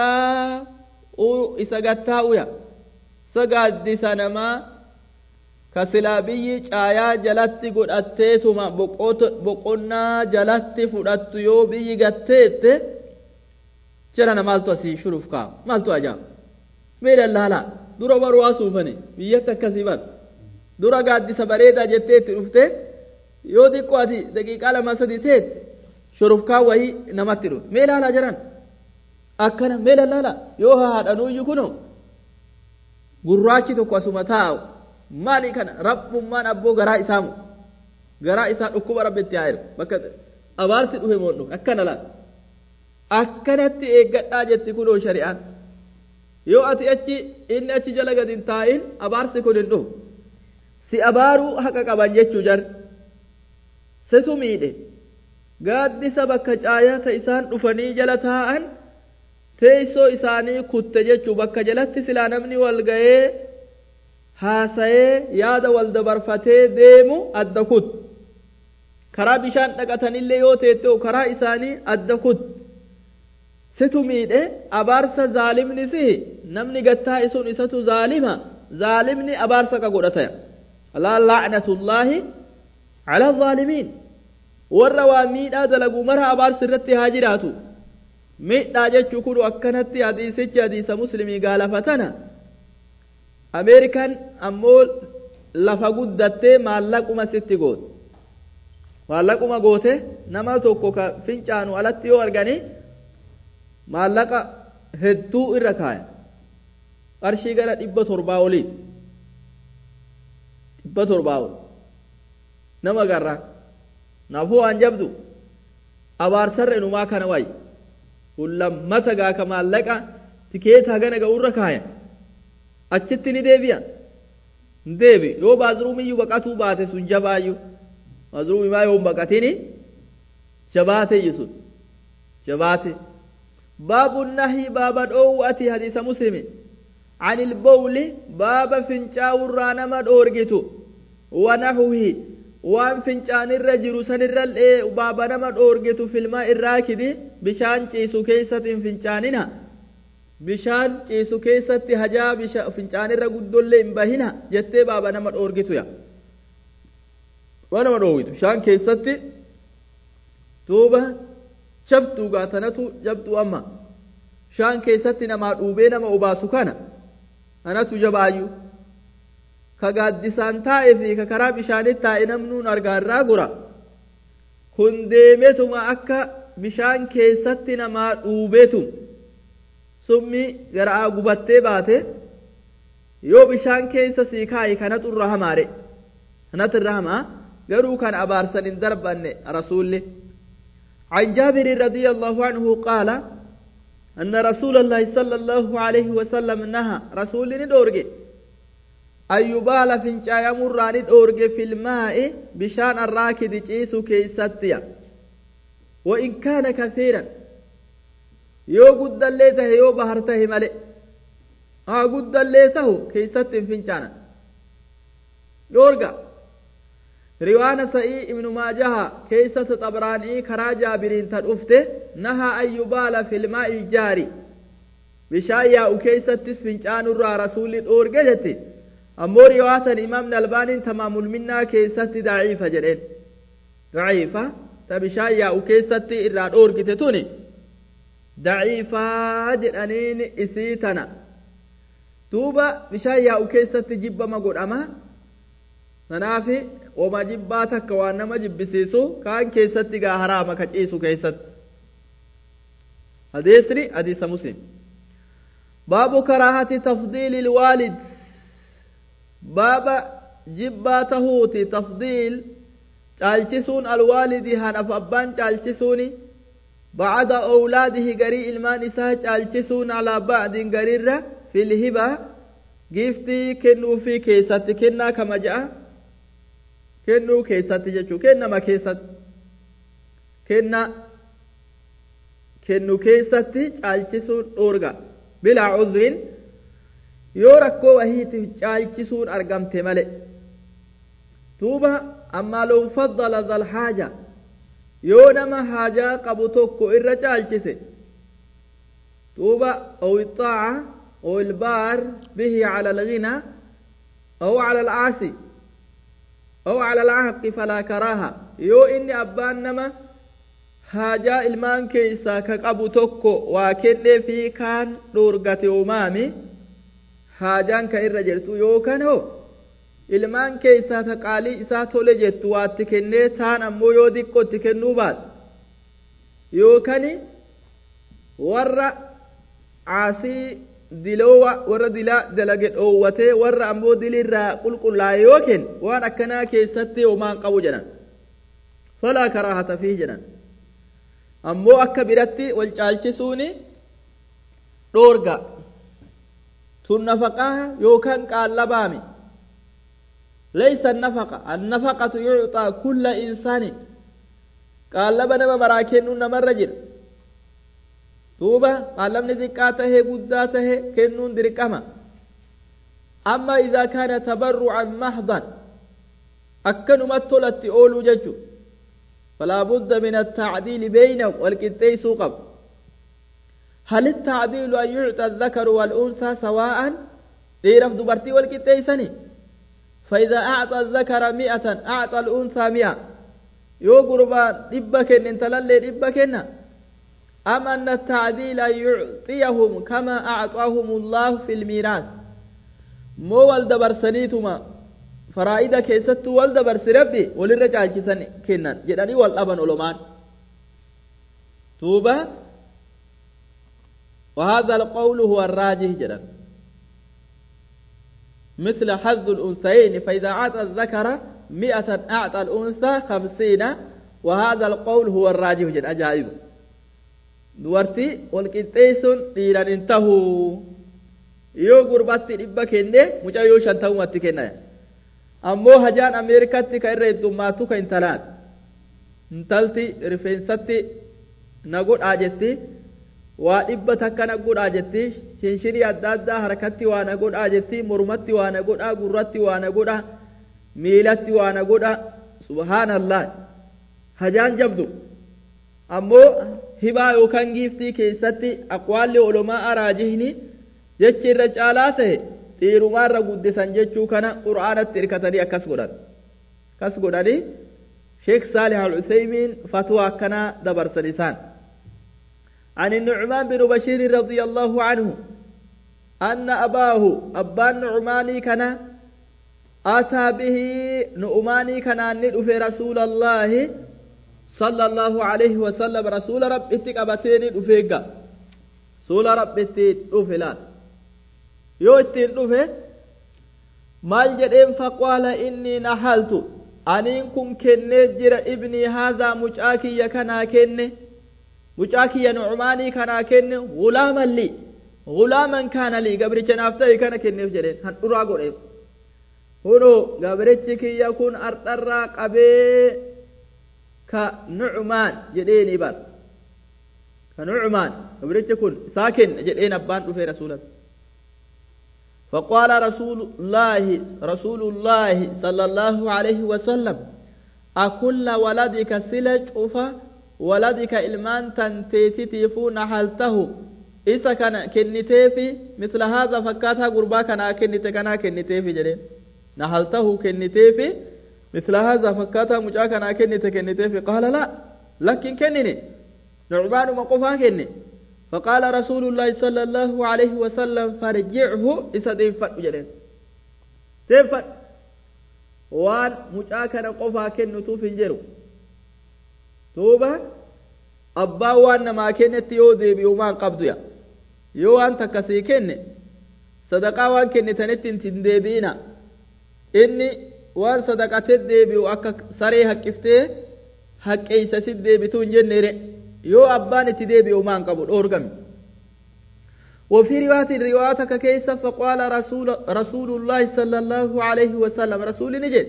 isa gattaa'uya isa gaaddisa namaa ka silaa biyyi caayaa jalatti godhatteetuma boqonnaa jalatti fudhattu yoo biyyi gatteette jirana maaltu asii shuruuf kaa maaltu ajaa'u meedhan laalaa dura baruu asuufani biyyatti akkasii bar dura gaaddisa bareedaa jetteetti dhufte yoo xiqqoo ati daqiiqaa lama sadii teette shurufkaa wayii namatti dhufe mee laalaa jiran akkana mee laala yoo haadhanuuyyu kuno gurraachi tokko asuma taa'u maali kana rabbummaan abboo garaa isaamu garaa isaa dhukkuba rabbitti haa jiru bakka abaarsi dhufe moo dhufe akkana laala akkanatti eeggadhaa jetti kunoo shari'aan yoo ati achi inni achi jala gad hin taa'in abaarsi kun hin dhufu si abaaruu haqa qaban jechuu jar situ miidhe gaaddisa bakka caayata isaan dhufanii jala taa'an teessoo isaanii kutte jechuu bakka jalatti silaa namni wal ga'ee haasa'ee yaada wal dabarfatee deemu adda kut karaa bishaan dhaqatanillee yoo teettoo karaa isaanii adda kut situ miidhe abaarsa zaalimni si namni gattaa'e sun isatu zaalimni abaarsa ka godhata alaa la'natullaahi ala zaalimiin warra waa miidhaa dalagu mara abaarsi irratti haa jiraatu miidhaa jechuu kun akkanatti hadiisichi hadiisa muslimii gaalafatana ameerikaan ammoo lafa guddattee maallaquma sitti goote maallaquma goote nama tokko ka fincaanu alatti yoo argani maallaqa hedduu irra kaaya qarshii gara 700 olii 700 ol nama garraa naafuu waan jabdu abaarsarra inumaa kana wayi ulammata gaa ka maallaqa tikeeta gana ga'urra kaaya achitti ni deebi'a deebi yoo baazruumiyyuu baqatuu baate sun jabaayyuu baazruumi maa yoo baqatini jabaate yisun jabaate باب النهي باب الأوأتي حديث مسلم عن البول باب فنجاو الرانما دورجتو ونحوه وان فنجان الرجل سنر باب نما دورجتو في الماء الراكد بشان چيسو كيسة فنجاننا بشان چيسو كيسة هجا فنجان الرجل لإنبهنا جت باب نما دورجتو يا ونما دورجتو شان كيسة توبة jabduu gaatanatu jabduu amma shaan keessatti namaa dhuubee nama obaasu kana anatu jabaayyuu ka gaaddisaan taa'ee fi ka karaa bishaanitti taa'e namnuun argaarraa gora kun deemetuma akka bishaan keessatti namaa dhuubeetu summi garaa gubattee baate yoo bishaan keessa sii kaa'i kanatu irra hamaare kanatu irra hamaa garuu kan abaarsan hin darbanne rasuulli عن جابر رضي الله عنه قال أن رسول الله صلى الله عليه وسلم نهى رسول ندورج أن يبال فنجايا مران ندورج في الماء بشان الراكد جيسو كيستيا وإن كان كثيرا يو قد الليته يو بهرته ملئ قد الليته كيست فنجانا دورجا روانا سئي ابن ماجه كيسة طبراني كرا جابرين تدفته نهى أن يبال في الماء الجاري بشايا وكيسة تسفنجان الرا رسول الأورجلتي أمو رواة الإمام الألباني تمام المنا كيسة ضعيفة جدين ضعيفة تبشايا وكيسة الرا الأورجتتوني ضعيفة جدانين إسيتنا توبا بشايا وكيسة جب مقود أما نافي وما جباتك وانا ما جبسيسو كان كيستي غا حرام كچيسو كيست حديث مسلم باب كراهة تفضيل الوالد باب جباته تفضيل چالچسون الوالد هنف أبان چالچسوني بعد أولاده غري إلمان إساه چالچسون على بعد غرير في الهبة گفتي كنو في كيست كنا كما جاء kennuu keessatti jechuu kennama keessatti kennu keessatti caalchisuun dhoorga bilaa cudrin yoo rakkoo wahiitiif caalchisuun argamte male duuba ammaa low faddala dhal haaja yoo nama haajaa qabu tokko irra caalchise duuba aw ittaaca aw ilbaar bihi cala alghina aw cala alcaasi أو على العهق فلا كراهة يو إني أبان نما حاجة إلمان كيسا كقبو توكو وكن في كان دورغة أمامي حاجان كإرجلتو يو كان هو إلمان كيسا تقالي إسا تولجت واتكني تان أمو يو ديكو تكنو بعد يو كاني ورّا عاسي dilowa warra dilaa dalage dhoowwatee warra ammoo dilirraa qulqullaa'e yookiin waan akkanaa keessatti homaan qabu jedhan falaa karaahata fii jedhan ammoo akka biratti wal caalchisuuni dhoorga tun nafaqaa yookaan qaallabaami laysa nafaqa annafaqatu yuuxaa kulla insaanin qaallaba nama maraa kennuun namarra jira دوبا قالمني ذكاته قداته كنون درقما أما إذا كان تبرعا محضا أكنوا متلت أولو ججو فلا بد من التعديل بينهم والكتيس قب هل التعديل أن يعطى الذكر والأنثى سواء ليرف دبرتي والكتيسني فإذا أعطى الذكر 100 أعطى الأنثى 100 يو قربا دبكن انت للي دبكن أما أن التعديل يعطيهم كما أعطاهم الله في الميراث مو والدبر سنيتما فرائدة كيست والدبر سربي وللرجال كسن كنن جداني والأبن علمان توبة وهذا القول هو الراجح جدا مثل حظ الأنثيين فإذا أعطى الذكر 100 أعطى الأنثى 50 وهذا القول هو الراجح جدا أجائب dubartii walqixxeessuun dhiiraan hin tahu yoo gurbaatti 100 kenne mucayyoo 50 kenna ammoo hajaan ameerikaatti ka irra heddummaatu ka intalaat intalti rifeensatti na godhaa jetti waa 100 takka na godhaa jetti shinshirii adda addaa harkatti waa na godhaa jetti mormatti waa na godhaa gurratti waa na godhaa miilatti waa na godhaa subhaanallah hajaan jabdu ammoo hibaa yookaan giiftii keessatti aqwaalli ulamaa raajihni jechi irra caalaa ta'e dhiirumaarra guddisan jechuu kana qur'aanatti hirkatanii akkas godhanii Sheekh Saalih Al-Uthaymiin fatwaa akkanaa dabarsan isaan عن النعمان بن بشير رضي الله عنه أن أباه أبان نعماني كان أتى به نعماني كان ندف رسول الله صلى الله عليه وسلم رسول رب اتقبتين دفيقا رسول رب اتقبتين يو اتقبتين مال جدين فقال إني نحلت أنينكم كني جر ابني هذا مجاكي يكنا كني مجاكي نعماني كنا كني غلاما لي غلاما كان لي قبري جنافته كان كني جدين هن أراغو ريب هنو قبري يكون أرطراق أبي كنعمان جدين بار كنعمان قبرت يكون ساكن جدين أبان في رسوله فقال رسول الله صلى الله عليه وسلم أكل ولدك سلج أفا ولدك إلمان تنتيتيفون حالته إذا كان كنتيفي مثل هذا فكاتها قربا كان كنتيفي جدين نحلته كنتيفي مثل هذا فكاتا مجاكنا كنتي فقال لا لكن كنني نعمان مقفا كني فقال رسول الله صلى الله عليه وسلم فرجعه إذا ديفت جلين ديفت وان مجاكنا قفا كنو توفنجرو توبا أبا وان ما كنت يوذي بيومان قبضو يو أنت كسي كني صدقا وان كنت تندبينا إني waan sadaqatee deebi'u akka saree haqqiftee haqqeeysa si deebitu hin jennere yoo abbaan itti deebi'u maan qabu dhoorgame وفي رواية كيس فقال رسول الله صلى الله عليه وسلم رسول نجد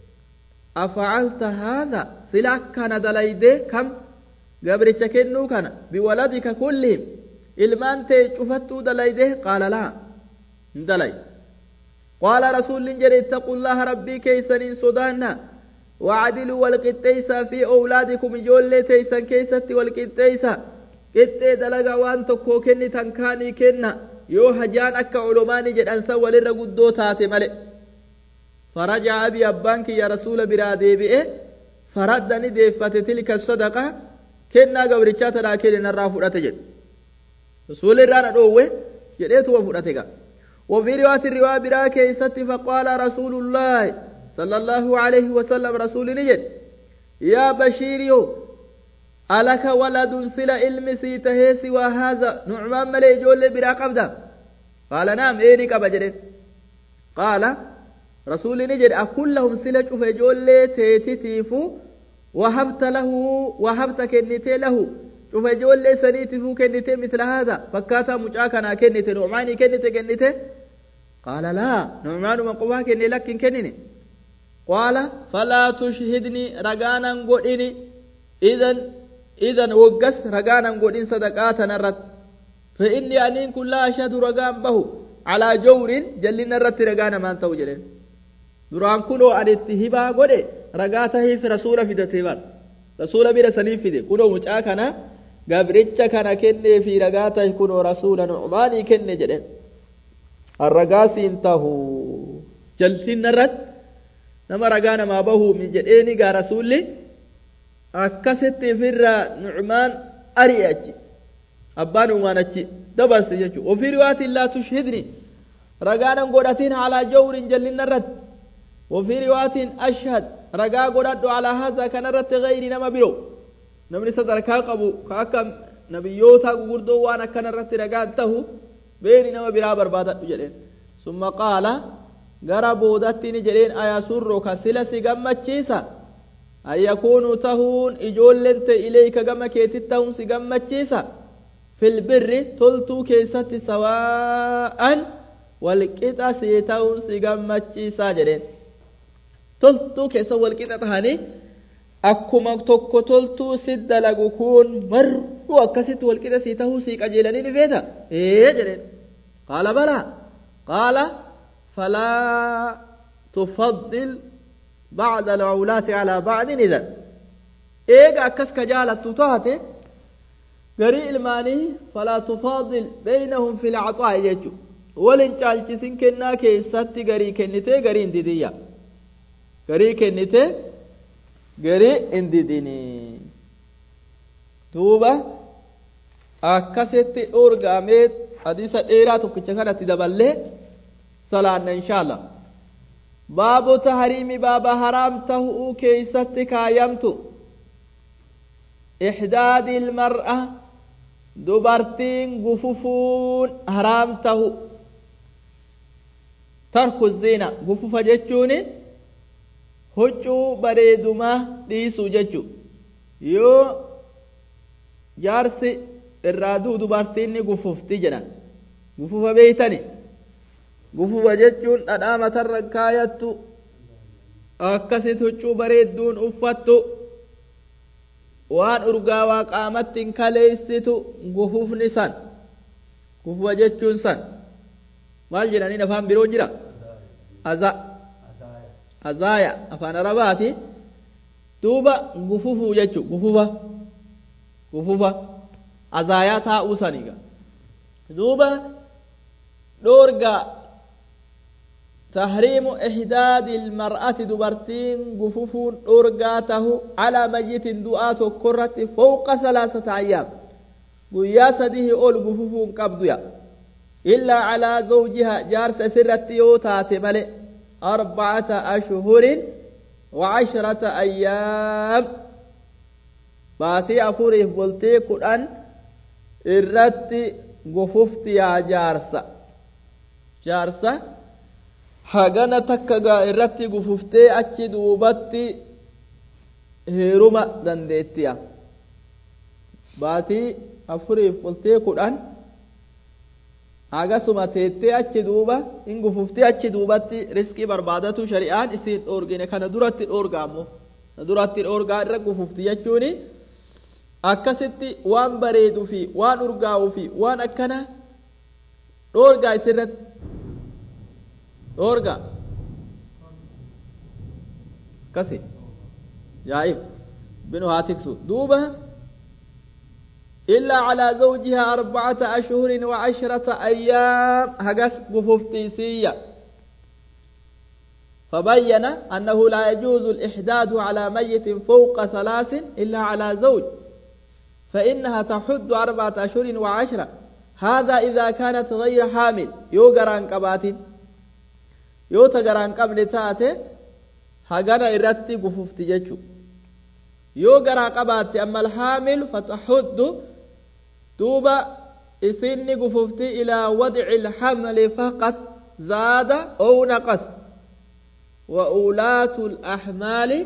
أفعلت هذا سلاك كان دليده كم قبر تكنو كان بولدك كلهم إلمان تشفتو دليده قال لا دلي قال رسول جري اتقوا الله ربي كيسن صدانا وعدلوا والقتيسا في أولادكم جول تيسا كيست والقتيسا قتي دلقا وان تكو كني تنكاني كنا يو هجان أكا علماني جد أنسا ولر قدو تاتي ملئ فرجع أبي أبانك يا رسول برادي بئه فردني ديفة تلك الصدقة كنا قبرشات لكن نرى فرأتجد رسول الرانا دوه جديت وفرأتك وفي رواية براك يستي فقال رسول الله صلى الله عليه وسلم رسول نجد يا بشيريو ألك ولد سلا إلمسي تهيسي وهذا نعمان ملي جول برا قبدا قال نعم إيني كبجر قال رسول نجد أكلهم سلا شوف جول تيتيفو وهبت كنتي له شوف جول سنيتفو كنتي مثل هذا فكاتا مجاكنا كنتي نعماني كنتي قال لا نعمان مقواه كني لكن كنني قال فلا تشهدني رقانا قدني إذن وقس رقانا قدن صدقاتنا الرد فإني أنين كل أشهد رقان به على جور جلنا الرد رقانا ما انتو جلين دران كلو عن التهبا قد رقاته في رسول في دتبال rasuula bira sanii fide kunoo mucaa kana gabricha kana kennee fi ragaa ta'i kunoo rasuula nu'maanii kenne jedhen arragaasiin tahu jalsinna irratti nama ragaa namaa bahuu min jedheeni gaa rasuulli akkasitti firra nu'maan ari'e achi abbaan uumaan achi dabarse jechuudha ofii riwaatiin laa tushhidni ragaanan godhatiin alaa jawrin jallinna irratti ofii riwaatiin ashhad ragaa godhadhu alaa haazaa kana irratti gayri nama biroo namni sadarkaa qabu ka akka nabiyyoota gurguddoo waan akkana irratti ragaan tahu beeni nama biraa barbaadadhu jedheen summa qaala gara boodatti ni jedheen ayasurro ka sila si gammachiisa an yakuunuu tahuun ijoolleen ta'e ilayka gama keetit tahuun si gammachiisa fil birri toltuu keessatti sawaa'an walqixa sii tahuun si gammachiisaa jedheen toltuu keessa walqixa tahanii akkuma tokko toltuu si dalagu kun marru akkasitti walqixa sii tahuu sii qajeelanii ni feeta jedheen qaala balaa qaala falaa tufaddil بعد العولات على بعض إذا إيجا أكس كجالة تطاته قريء الماني فلا تفاضل بينهم في العطاء يجو ولن تالجسين كنا كيساتي قريء كنته قريء انددية قريء كنته قريء اندديني توبة أكست أورغاميت حديثة إيراتو كتشكرة تدبالي صلاة إن شاء الله باب تحريم باب حرام تهو كيستك يمتو إحداد المرأة دبرتين غفوفون حرام تهو ترك الزينة غفوف جتشوني هجو بريدما ديسو جتشو يو جارسي الرادو دبرتين غفوف تجنا غفوف بيتني gufufa jechuun dhadhaa matarra kaayattu akkasit huccuu bareedduun uffattu waan urgaawaa qaamatti hin kaleessitu gufufni san gufufa jechuun san maal jedhaniin afaan biroo jira azaaya afaan arabaati duuba gufufuu jechu gufufa azaayaa taa'uu saniga duuba dhoorgaa تحريم إحداد المرأة دبرتين غفوفون أرغاته على ميت دعاة كرة فوق 3 أيام ويا سديه أول غفوفون قبضيا إلا على زوجها جارس سرت يوتات ملئ 4 أشهر و10 أيام باتي أفوريه بولتي قرآن إرت غفوفت يا جارسة hagana takka gaa irratti gufuftee achi duubatti heeruma dandeettiya baatii 4 hagasuma teettee achi duuba in gufuftee achi duubatti riskii barbaadatu shari'aan isiin dhoorgine kana duratti dhoorgaammo duratti dhoorgaa irra gufufti jechuuni akkasitti waan bareeduu fi waan urgaa'uu fi waan akkana dhoorgaa isirratti دورغا كسي جائب بنو هاتكسو دوبا إلا على زوجها 4 أشهر و10 أيام هقس بففتيسية فبين أنه لا يجوز الإحداد على ميت فوق 3 إلا على زوج فإنها تحد 4 أشهر و10 هذا إذا كانت غير حامل يوغران قباتين yoo tagaraan qabne taate hagana irratti gufufti jechu yoo garaa qabaatte amma alhaamil fatahuddu duuba isinni gufufti ilaa wad'i alhamli faqat zaada aw naqas wa ulaatu alahmaali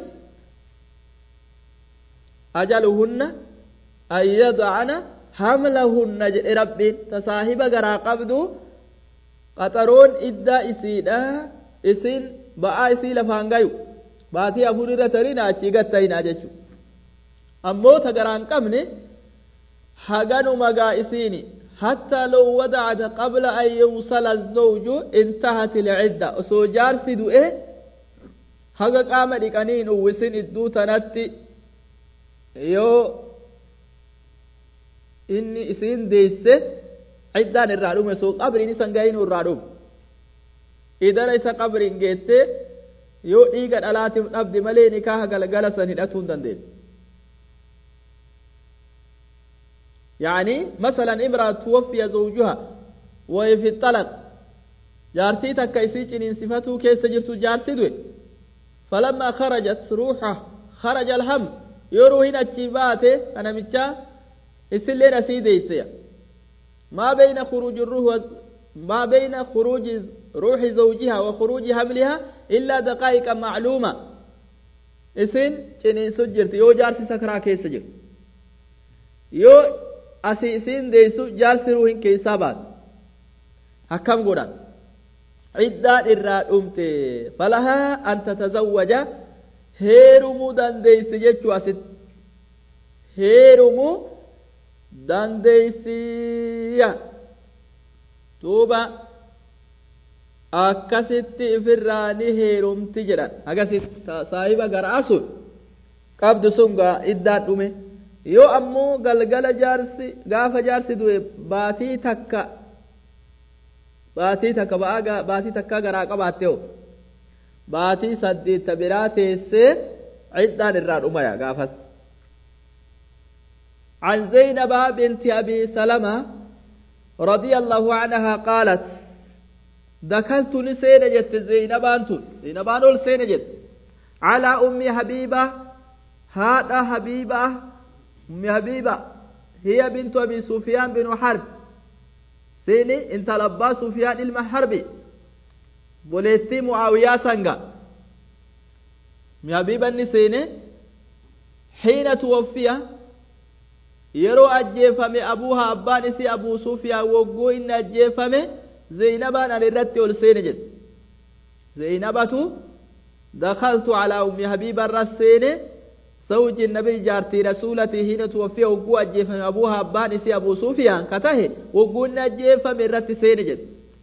ajaluhunna an yad'ana hamlahunna jedhe rabbiin tasaahiba garaa qabdu qaxaroon iddaa isiidha isin ba'aa isii lafaan gayu baatii 4 irra tarin achi gattayna jechu ammoo tagaraan qabne haganuma gaa isiini hatta law wada'at qabla an yusala az-zawju intahat al-'idda osoo jaarsi du'e haga qaama dhiqaniin uwwisin idduu tanatti yoo inni isiin deesse ciddaan irraa dhume soo qabriin isan ga'inuu irraa dhume idara isa qabriin geette yoo dhiiga dhalaatiif dhabdi malee nikaaha galgala san hidhatuu hin dandeenye. يعني مثلا امرأة توفي زوجها وهي في الطلق جارتي تكايسيج إن صفته كيس جرت جارتي دوي فلما خرجت روحه خرج الهم يروهن التباته أنا متى السلين سيدي ما بين خروج الروح ما بين خروج روح زوجها وخروج حملها إلا دقائق معلومة إسن جنين سجرت يو جارتي سكرا كيس جر يو asii isiin deessu jaarsi ruuhin keessaa baate akkam godhan ciddaan irraa dhumte falahaa an tatazawwaja heerumuu dandeeysi jechuu asitti heerumuu dandeeysiya duuba akkasitti ifirraa ni heerumti jedhan agasitti saahiba garaa sun qabdu sun gaa iddaan dhume yoo ammoo galgala jaarsi gaafa jaarsi du'e baatii takka baatii takka garaa qabaatte oo baatii saddeetta biraa teessee ciddaan irraa dhumaya gaafas. عن زينب بنت أبي سلمة رضي الله عنها قالت دخلت لسينجت زينبان السينجت على أم حبيبة هذا حبيبة أم حبيبة هي بنت أبي سفيان بن حرب سيني انت لبا سفيان المحرب بوليتي معاوية سنغا أم حبيبة نسيني حين توفي يرو أجيفمي أبوها أبان إسي أبو سفيان وقو إن أجيفمي زينبان الرتي والسينجد زينبة دخلت على أم حبيبة الرسيني زوج النبي جارتي رسولتي حين توفي وقو أجيفمي أبوها أبان إسي أبو سفيان كته وقو إن أجيفمي الرتي سينجد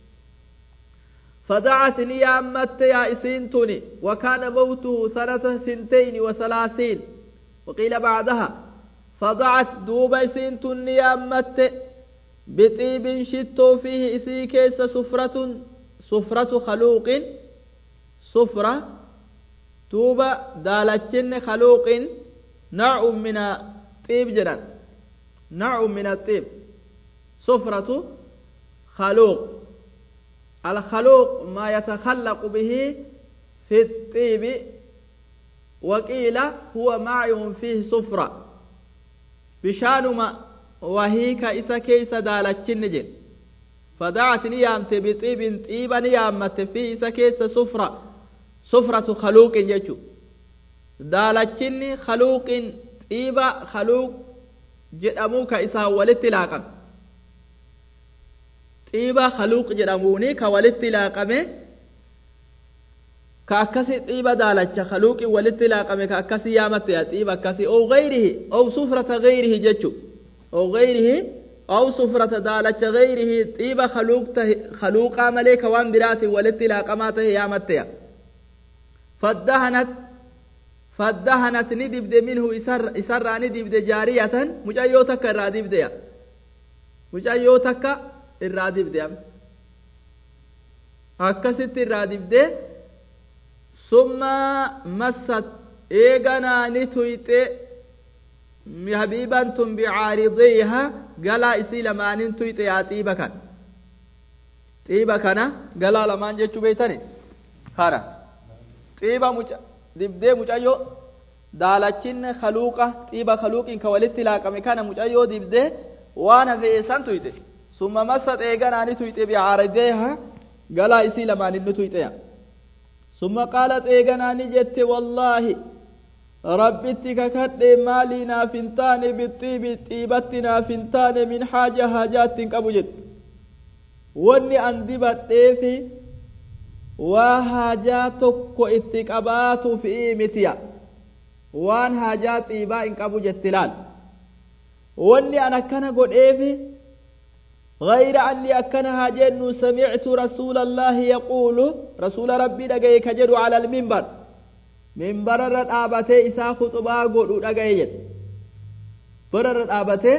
فدعتني يا أمت يا إسينتني وكان موته سنة 32 وقيل بعدها فضعت دوبا سنتن يا أمت بطيب شتو فيه إسي كيس سفرة خلوق سفرة دوبا دالتشن خلوق نوع من الطيب جدا نوع من الطيب سفرة خلوق الخلوق ما يتخلق به في الطيب وقيل هو ماء فيه سفرة بشانما وهي كإسا كيس دالتشن جن فدعت نيامت بطيب طيبا نيامت في إسا كيس سفرة خلوق جيشو دالتشن خلوق طيبا خلوق جدامو كإسا ولت لاقم طيبا خلوق جداموني كولت لاقم كأكسي طيبا دالتش خلوق ولت لاقم كأكسي يامت يا طيبا كسي أو غيره أو سفرة غيره جيشو أو غيره أو سفرة دالتش غيره طيبا خلوق عملي كوان براتي ولت لاقماته يامت يا فدهنت ندبد منه إسر ندبد جارية مجايوتك الرادب ديا مجايوتك الرادب ديا أكست الرادب ديا ثم مست إيغانا نتويت حبيبا بعارضيها قلا إسي لما نتويت يا طيبكا طيبكنا قلا لما نجتو بيتني خارا طيبا dibdee mucayyoo daalachin khaluuqa xiiba khaluuqiin ka walitti laaqame kana mucayyoo dibdee waan hafeessan tuyte summa massat eeganaani tuyte bicaaradeeha galaa isii lamaan inni tuyteya summa qaalat eeganaani jette wallaahi rabbitti kakadhe maalii naaf hin taane bixiibi xiibatti naaf hin taane min haaja haajaatti hin qabu jedhu wanni an dibadheefi waa haajaa tokko itti qabaatuuf mitiya waan haajaa xiibaa hin qabu jetti laal wanni an akkana godheefi غير أني أكن هاجن سمعت رسول الله يقول رسول ربي دقي كجد على المنبر منبر الرابطة إسا خطبا قلوا دقي برر الآبته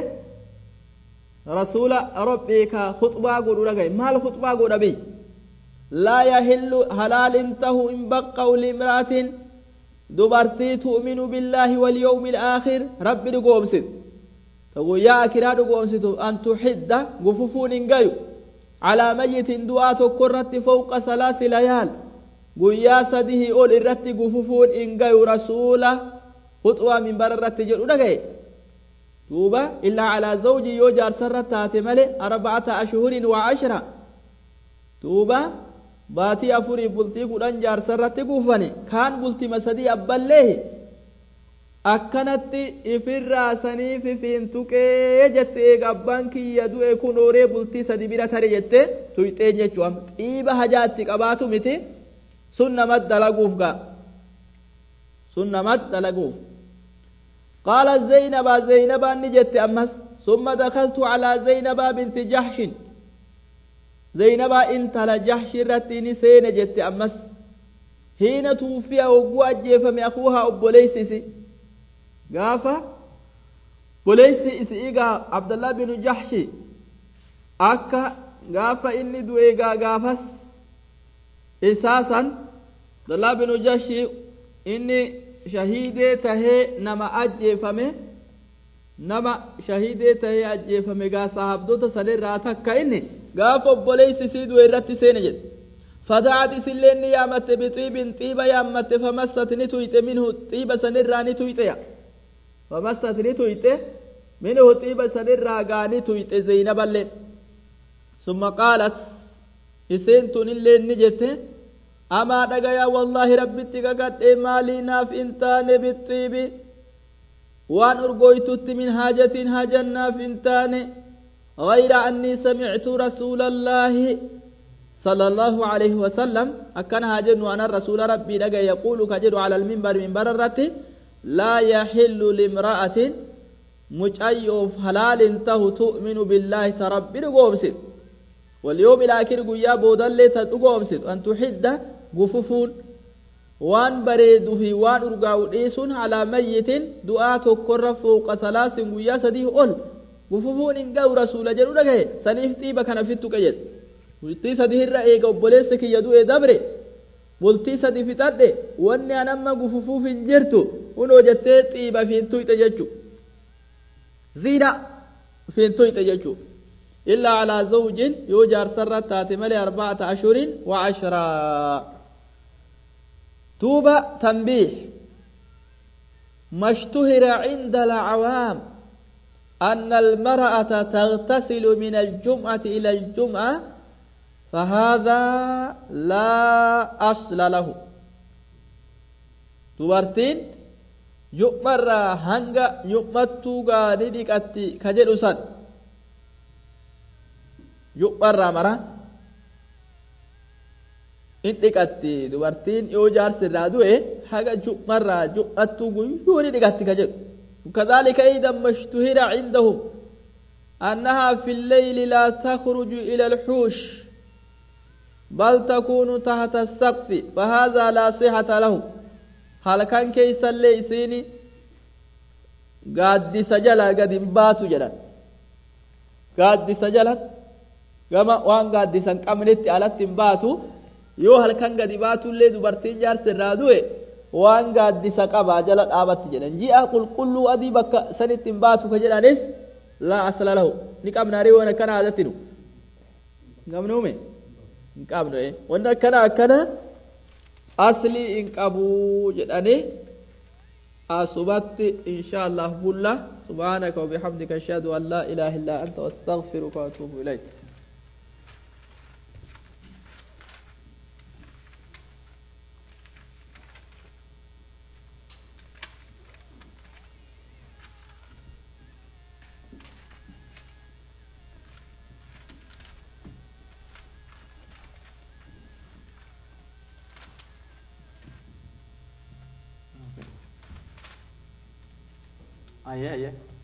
رسول ربك خطبة قولوا لك ما الخطبة قولوا بي لا يحل حلال انته إن بقوا لامرأة دبرتي تؤمن بالله واليوم الآخر رب نقوم ست تقول يا أكرا نقوم ست أن تحد قففون انقيو على ميت دعاة كرت فوق 3 ليال قل يا سده أول الرت قففون انقيو رسوله خطوة من بر الرت جلو لك توبة إلا على زوج يوجار سرت تاتمل 4 أشهر و10 توبة baatii afurii bultii 10 jaarsarratti guufane kaan bultii masadii abballee akkanatti ifirraa saniif fiintuqee jette eega abbaan kiyya du'e kun hooree bultii 3 bira tare jette tuyxee jechuun dhiiba hajaatti qabaatu miti sun namat dalaguuf gaa sun namat dalaguuf qaala zaynabaan ni jette ammas summa dakaltu calaa zaynabaa binti jahshin زينبا انت لجحش رتيني سينة جت أمس حين توفي وقوة جيفم أخوها أبوليسي قافة بوليسي إيقا عبد الله بن جحش أكا قافة إني دو إيقا قافس إساسا عبد الله بن جحش إني شهيدة تهي نما أجيفمه نما شهيدة تهي أجيفمه قا صاحب دوتا سنين راتك إني قاف أبوليس سيدو إرتي سينجد فدعت سلين يامت بطيب طيب يامت فمست نتويت منه طيب سنرى نتويت فمست نتويت منه طيب سنرى نتويت زينب اللين ثم قالت إسنتن اللين نجت أما دقيا والله ربتك قد مالي ناف انتان بالطيب وان أرقويتت من حاجة ناف انتان غير أني سمعت رسول الله صلى الله عليه وسلم أكن هاجن وأنا رسول ربي لقى يقول كجد على المنبر من بررته لا يحل لامرأة مجأيوف حلال انته تؤمن بالله تربي قومسد واليوم الآخر قيا بودل تقومسد أن تحد قففون وان بريد في وان أرقاو إيسون على ميت دعاة كر فوق 3 قيا سديه أول gufufuun hin ga'u rasuula jedhu dhagaye saniif xiiba kana fittu qayyad bultii 3 irra eega obboleessa kiyya du'e dabre bultii 3 fixadhe wanni anamma gufufuuf hin jirtu unoo jettee xiiba fiintuyxe jechu ziina fiintuyxe jechu illaa alaa zawjin yoo jaarsarra taate malee 4 ashhurin wa 10 tuuba tanbiih mashtuhira cinda alcawaam أن المرأة تغتسل من الجمعة إلى الجمعة فهذا لا أصل له dubartiin yu'marraa hanga yu'mattuugaa ni dhiqatti ka jedhu san yu'marraa mara in dhiqatti dubartiin yoo jaarsirraa du'e haga yu'marraa yu'mattuu guyyuu ni dhiqatti ka jedhu كذلك أيضا ما اشتهر عندهم أنها في الليل لا تخرج إلى الحوش بل تكون تحت السقف فهذا لا صحة له هل كان كيس الليسيني قد سجلا قد انباتوا جلا قد سجلت كما وان قد سنقمنت على انباتوا يو هل كان قد باتوا اللي دبرتين جارس الرادوه waan gaaddisa qabaa jala dhaabatti jedhan ji'a qulqulluu adii bakka sanitti hin baatu ka jedhanis laa asla lahu ni qabnaarii waan akkana aadatti nu qabnuume hin qabnu wanta akkana aslii hin qabuu jedhanii asubatti insha Allah bulla subhanaka wa bihamdika ashhadu an la ilaha illa anta astaghfiruka wa atubu ilayk yeah.